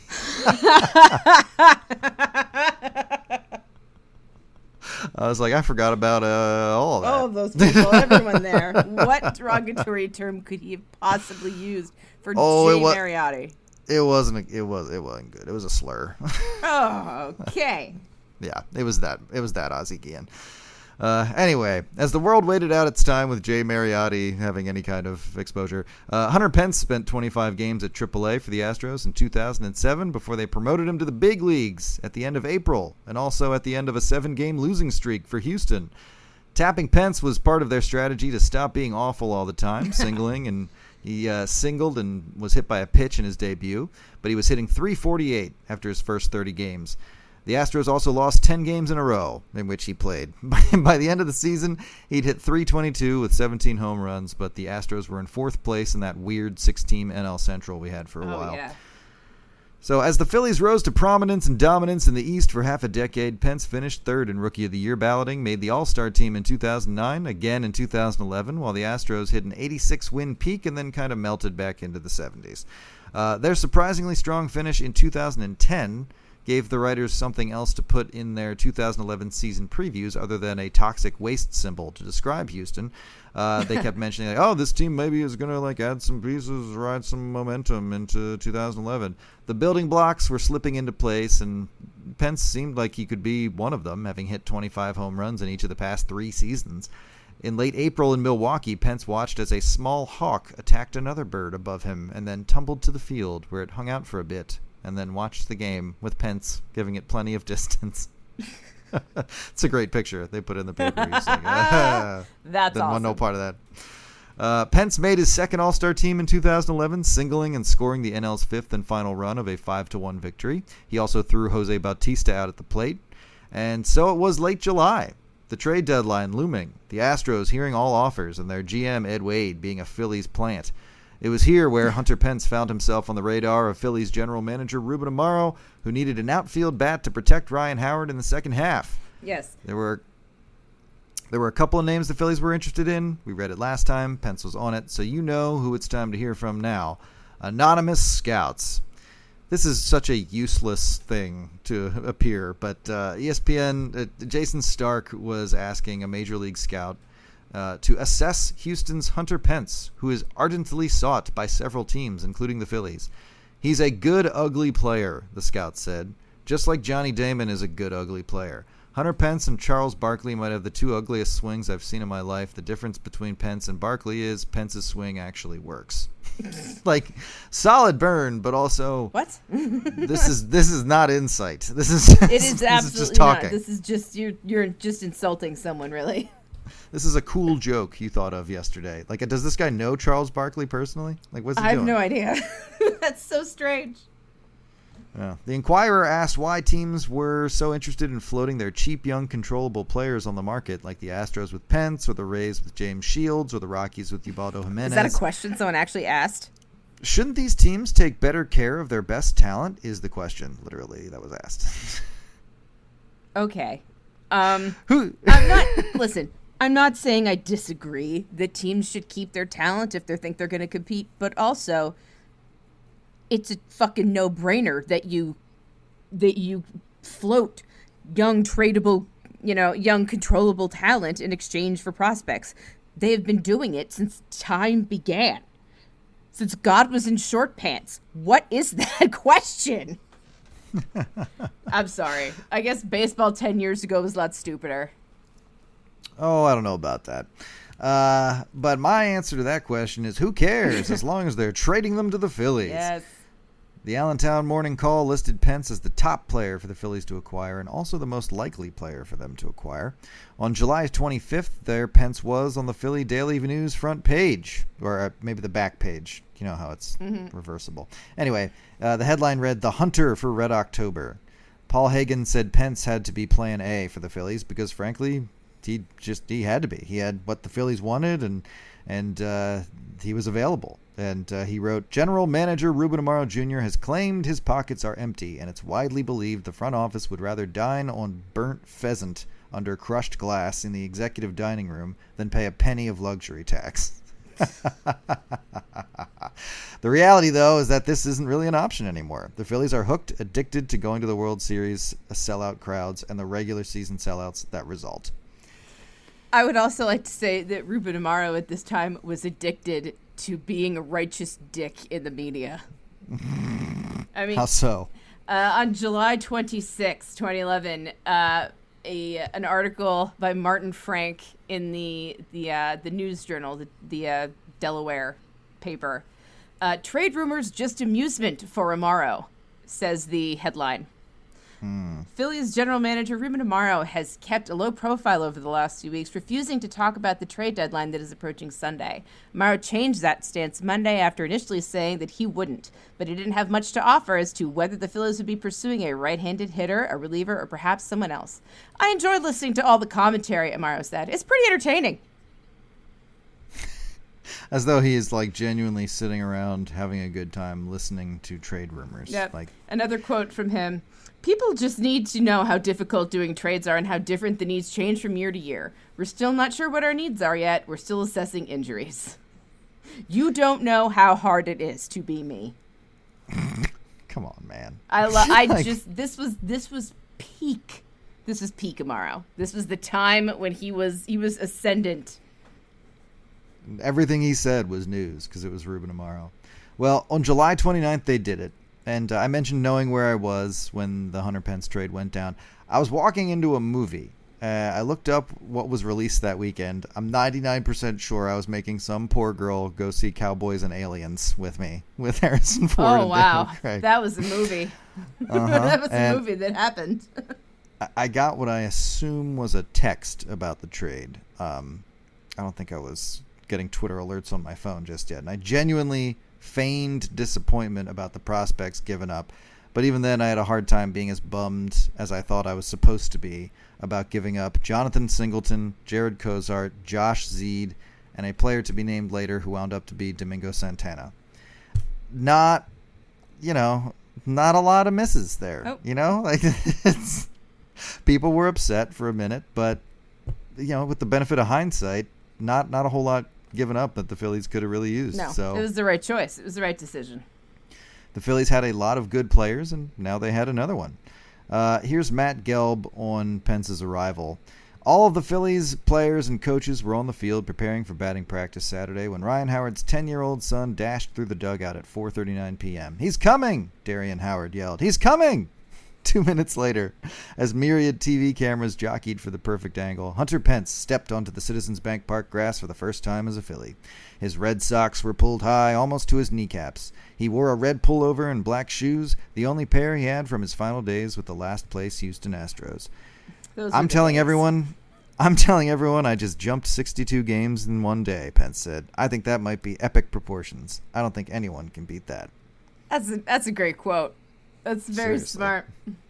I was like, I forgot about uh, all of that. All of those people, everyone there. What derogatory term could he have possibly used for oh, Jay was- Mariotti? It wasn't. A, it was. It wasn't good. It was a slur. Oh, okay. Yeah, it was that. It was that Ozzie Guillen. Uh, anyway, as the world waited out its time with Jay Mariotti having any kind of exposure, uh, Hunter Pence spent twenty-five games at triple A for the Astros in two thousand seven before they promoted him to the big leagues at the end of April, and also at the end of a seven-game losing streak for Houston. Tapping Pence was part of their strategy to stop being awful all the time, singling and. He uh, singled and was hit by a pitch in his debut, but he was hitting three forty-eight after his first thirty games. The Astros also lost ten games in a row in which he played. By the end of the season, he'd hit three twenty-two with seventeen home runs, but the Astros were in fourth place in that weird six-team N L Central we had for a oh, while. Yeah. So as the Phillies rose to prominence and dominance in the East for half a decade, Pence finished third in Rookie of the Year balloting, made the All-Star team in two thousand nine, again in two thousand eleven, while the Astros hit an eighty-six win peak and then kind of melted back into the seventies. Uh, their surprisingly strong finish in two thousand ten gave the writers something else to put in their two thousand eleven season previews other than a toxic waste symbol to describe Houston. Uh, they kept mentioning, like, oh, this team maybe is going to like add some pieces, ride some momentum into two thousand eleven. The building blocks were slipping into place, and Pence seemed like he could be one of them, having hit twenty-five home runs in each of the past three seasons. In late April in Milwaukee, Pence watched as a small hawk attacked another bird above him and then tumbled to the field, where it hung out for a bit, and then watched the game with Pence giving it plenty of distance. It's a great picture they put in the paper. He's like, ah. That's Didn't awesome. want no part of that. Uh, Pence made his second All-Star team in two thousand eleven, singling and scoring the N L's fifth and final run of a five to one victory. He also threw Jose Bautista out at the plate. And so it was late July. The trade deadline looming. The Astros hearing all offers, and their G M, Ed Wade, being a Phillies plant. It was here where Hunter Pence found himself on the radar of Phillies general manager Ruben Amaro, who needed an outfield bat to protect Ryan Howard in the second half. Yes. There were there were a couple of names the Phillies were interested in. We read it last time. Pence was on it, so you know who it's time to hear from now. Anonymous Scouts. This is such a useless thing to appear, but uh, E S P N, uh, Jason Stark was asking a Major League scout uh, to assess Houston's Hunter Pence, who is ardently sought by several teams, including the Phillies. He's a good, ugly player, the scout said, just like Johnny Damon is a good, ugly player. Hunter Pence and Charles Barkley might have the two ugliest swings I've seen in my life. The difference between Pence and Barkley is Pence's swing actually works. Like, solid burn, but also What? this is this is not insight. This is It is this absolutely is just talking. not. This is just you're you're just insulting someone, really. This is a cool joke you thought of yesterday. Like, does this guy know Charles Barkley personally? Like, what's he I have doing? no idea. That's so strange. Yeah. The Inquirer asked why teams were so interested in floating their cheap, young, controllable players on the market, like the Astros with Pence, or the Rays with James Shields, or the Rockies with Ubaldo Jimenez. Is that a question someone actually asked? Shouldn't these teams take better care of their best talent, is the question, literally, that was asked. Okay. Um, Who? I'm not, listen, I'm not saying I disagree that teams should keep their talent if they think they're going to compete, but also it's a fucking no-brainer that you that you float young tradable, you know, young controllable talent in exchange for prospects. They have been doing it since time began. Since God was in short pants. What is that question? I'm sorry. I guess baseball ten years ago was a lot stupider. Oh, I don't know about that. Uh, but my answer to that question is, who cares as long as they're trading them to the Phillies? Yes. The Allentown Morning Call listed Pence as the top player for the Phillies to acquire and also the most likely player for them to acquire. On July twenty-fifth, there Pence was on the Philly Daily News front page, or uh, maybe the back page. You know how it's mm-hmm. reversible. Anyway, uh, the headline read, "The Hunter for Red October." Paul Hagen said Pence had to be plan A for the Phillies because, frankly, he just he had to be. He had what the Phillies wanted, and and uh, he was available. And uh, he wrote, General Manager Ruben Amaro Junior has claimed his pockets are empty, and it's widely believed the front office would rather dine on burnt pheasant under crushed glass in the executive dining room than pay a penny of luxury tax. The reality, though, is that this isn't really an option anymore. The Phillies are hooked, addicted to going to the World Series, sellout crowds, and the regular season sellouts that result. I would also like to say that Ruben Amaro at this time was addicted to being a righteous dick in the media. I mean, how so? Uh, on July twenty-sixth, twenty eleven, uh, a an article by Martin Frank in the the uh, the News Journal, the, the uh, Delaware paper, uh, trade rumors just amusement for Amaro, says the headline. Hmm. Phillies general manager Ruben Amaro has kept a low profile over the last few weeks, refusing to talk about the trade deadline that is approaching Sunday. Amaro changed that stance Monday after initially saying that he wouldn't, but he didn't have much to offer as to whether the Phillies would be pursuing a right-handed hitter, a reliever, or perhaps someone else. I enjoyed listening to all the commentary, Amaro said. It's pretty entertaining. As though he is like genuinely sitting around having a good time listening to trade rumors. Yep. Like another quote from him. People just need to know how difficult doing trades are and how different the needs change from year to year. We're still not sure what our needs are yet. We're still assessing injuries. You don't know how hard it is to be me. I lo- I like, just this was this was peak. This was peak Amaro. This was the time when he was he was ascendant. Everything he said was news because it was Ruben Amaro. Well, on July twenty-ninth, they did it. And uh, I mentioned knowing where I was when the Hunter Pence trade went down. I was walking into a movie. Uh, I looked up what was released that weekend. I'm ninety-nine percent sure I was making some poor girl go see Cowboys and Aliens with me, with Harrison Ford. Oh, and wow. Daniel Craig. That was a movie. Uh-huh. That was and a movie that happened. I got what I assume was a text about the trade. Um, I don't think I was getting Twitter alerts on my phone just yet. And I genuinely feigned disappointment about the prospects given up. But even then, I had a hard time being as bummed as I thought I was supposed to be about giving up Jonathan Singleton, Jared Cozart, Josh Zeid, and a player to be named later who wound up to be Domingo Santana. Not, you know, not a lot of misses there. Oh. You know, like it's, people were upset for a minute, but you know, with the benefit of hindsight, not not a whole lot given up that the Phillies could have really used. No, so it was the right choice. It was the right decision. The Phillies had a lot of good players, and now they had another one. Uh, here's Matt Gelb on Pence's arrival. All of the Phillies players and coaches were on the field preparing for batting practice Saturday when Ryan Howard's ten-year-old son dashed through the dugout at four thirty-nine p.m. "He's coming!" Darian Howard yelled. "He's coming!" Two minutes later, as myriad T V cameras jockeyed for the perfect angle, Hunter Pence stepped onto the Citizens Bank Park grass for the first time as a Philly. His red socks were pulled high, almost to his kneecaps. He wore a red pullover and black shoes, the only pair he had from his final days with the last-place Houston Astros. I'm telling days. everyone, I'm telling everyone I just jumped sixty-two games in one day, Pence said. I think that might be epic proportions. I don't think anyone can beat that. That's a, that's a great quote. That's very Seriously. smart.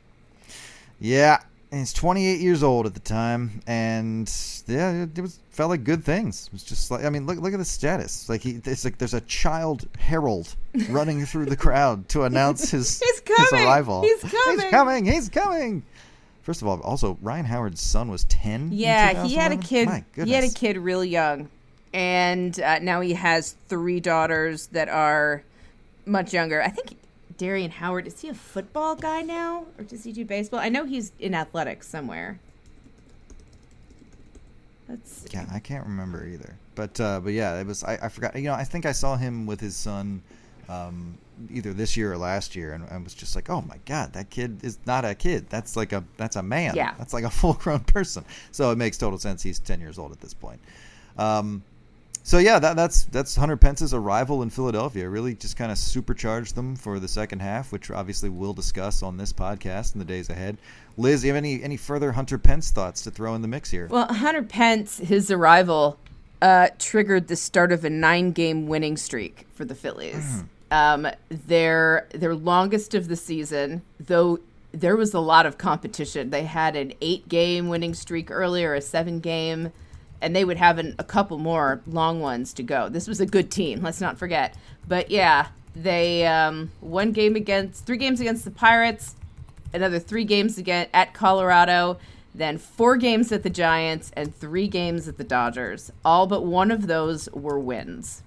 Yeah, and he's twenty-eight years old at the time, and yeah, it, it was felt like good things. It was just like, I mean, look look at the status. Like he, it's like there's a child herald running through the crowd to announce his he's coming. his arrival. He's coming. He's coming. He's coming. First of all, also Ryan Howard's son was ten. Yeah, he had a kid. My goodness. He had a kid real young, and uh, now he has three daughters that are much younger. I think Darian Howard, is he a football guy now, or does he do baseball? I know he's in athletics somewhere. Let's see. Yeah, I can't remember either. But uh, but yeah, it was. I, I forgot. You know, I think I saw him with his son, um, either this year or last year, and I was just like, oh my god, that kid is not a kid. That's like a that's a man. Yeah. That's like a full grown person. So it makes total sense. He's ten years old at this point. Um, So yeah, that, that's that's Hunter Pence's arrival in Philadelphia. Really just kind of supercharged them for the second half, which obviously we'll discuss on this podcast in the days ahead. Liz, do you have any, any further Hunter Pence thoughts to throw in the mix here? Well, Hunter Pence, his arrival uh, triggered the start of a nine-game winning streak for the Phillies. um, their their longest of the season, though there was a lot of competition. They had an eight-game winning streak earlier, a seven-game. And they would have an, a couple more long ones to go. This was a good team, let's not forget. But yeah, they um, one game against, three games against the Pirates, another three games again at Colorado, then four games at the Giants, and three games at the Dodgers. All but one of those were wins.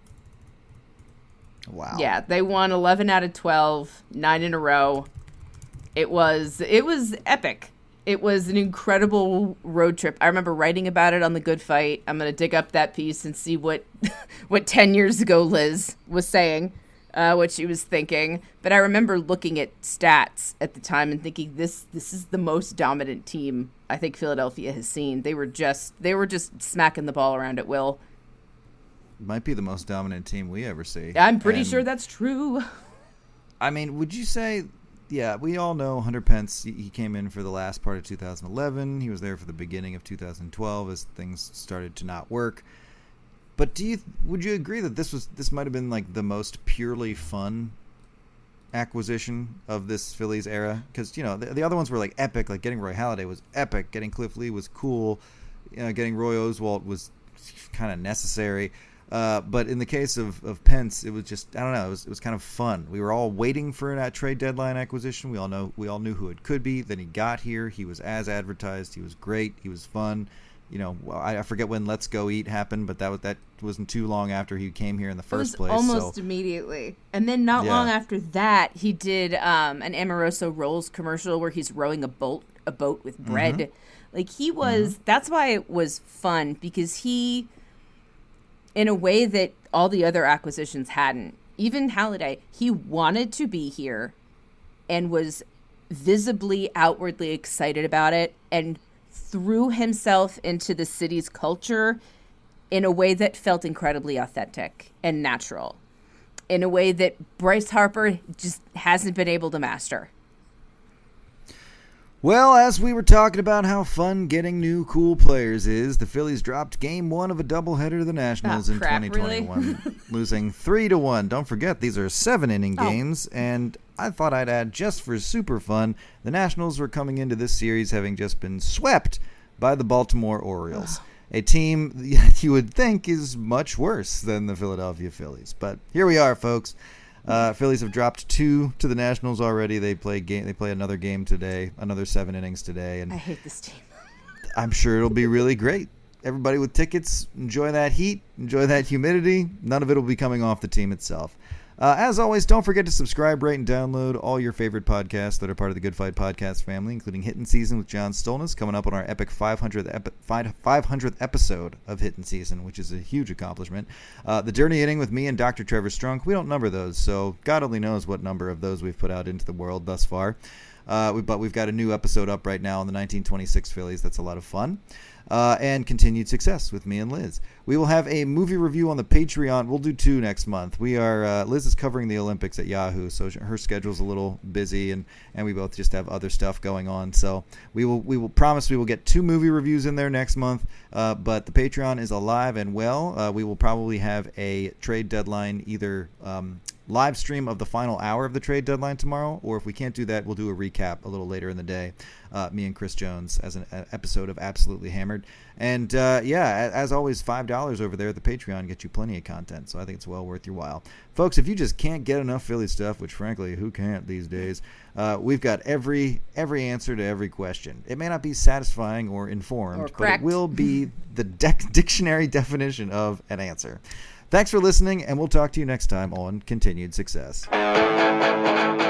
Wow. Yeah, they won eleven out of twelve, nine in a row. It was it was epic. It was an incredible road trip. I remember writing about it on The Good Fight. I'm going to dig up that piece and see what what ten years ago Liz was saying, uh, what she was thinking. But I remember looking at stats at the time and thinking this this is the most dominant team I think Philadelphia has seen. They were just they were just smacking the ball around at will. Might be the most dominant team we ever see. I'm pretty and, sure that's true. I mean, would you say... Yeah, we all know Hunter Pence. He came in for the last part of two thousand eleven. He was there for the beginning of two thousand twelve as things started to not work. But do you would you agree that this was this might have been like the most purely fun acquisition of this Phillies era? Because you know the, the other ones were like epic. Like getting Roy Halladay was epic. Getting Cliff Lee was cool. You know, getting Roy Oswalt was kind of necessary. Uh, but in the case of, of Pence, it was just I don't know. It was it was kind of fun. We were all waiting for a trade deadline acquisition. We all know we all knew who it could be. Then he got here. He was as advertised. He was great. He was fun. you know, I, I forget when Let's Go Eat happened, but that was, that wasn't too long after he came here in the first it was place. Almost so. immediately. And then not Yeah. long after that, he did um, an Amoroso Rolls commercial where he's rowing a boat, a boat with bread. Mm-hmm. Like he was, Mm-hmm. that's why it was fun, because he, in a way that all the other acquisitions hadn't, even Halliday, he wanted to be here and was visibly, outwardly excited about it and threw himself into the city's culture in a way that felt incredibly authentic and natural, in a way that Bryce Harper just hasn't been able to master. Well, as we were talking about how fun getting new cool players is, the Phillies dropped game one of a doubleheader to the Nationals Oh, in crap, twenty twenty-one, really? losing three to one. Don't forget, these are seven-inning Oh. games, and I thought I'd add, just for super fun, the Nationals were coming into this series having just been swept by the Baltimore Orioles, a team you would think is much worse than the Philadelphia Phillies. But here we are, folks. Uh, Phillies have dropped two to the Nationals already. They play game. They play another game today, another seven innings today, and I hate this team. I'm sure it'll be really great. Everybody with tickets, enjoy that heat, enjoy that humidity. None of it will be coming off the team itself. Uh, as always, don't forget to subscribe, rate, and download all your favorite podcasts that are part of the Good Fight podcast family, including Hittin' Season with John Stolnis, coming up on our epic five hundredth, epi- five hundredth episode of Hittin' Season, which is a huge accomplishment. Uh, the Dirty Inning with me and Doctor Trevor Strunk. We don't number those, so God only knows what number of those we've put out into the world thus far. Uh, we, but we've got a new episode up right now on the nineteen twenty-six Phillies. That's a lot of fun. Uh, and continued success with me and Liz. We will have a movie review on the Patreon. We'll do two next month. We are uh, Liz is covering the Olympics at Yahoo, so her schedule's a little busy, and, and we both just have other stuff going on. So we will we will promise we will get two movie reviews in there next month. Uh, but the Patreon is alive and well. Uh, we will probably have a trade deadline either. Um, live stream of the final hour of the trade deadline tomorrow, or if we can't do that, we'll do a recap a little later in the day, uh, me and Chris Jones, as an a episode of Absolutely Hammered. And uh, yeah, as always, five dollars over there at the Patreon gets you plenty of content, so I think it's well worth your while. Folks, if you just can't get enough Philly stuff, which frankly, who can't these days, uh, we've got every every answer to every question. It may not be satisfying or informed, Or but it correct. will be the dec- dictionary definition of an answer. Thanks for listening, and we'll talk to you next time on Continued Success.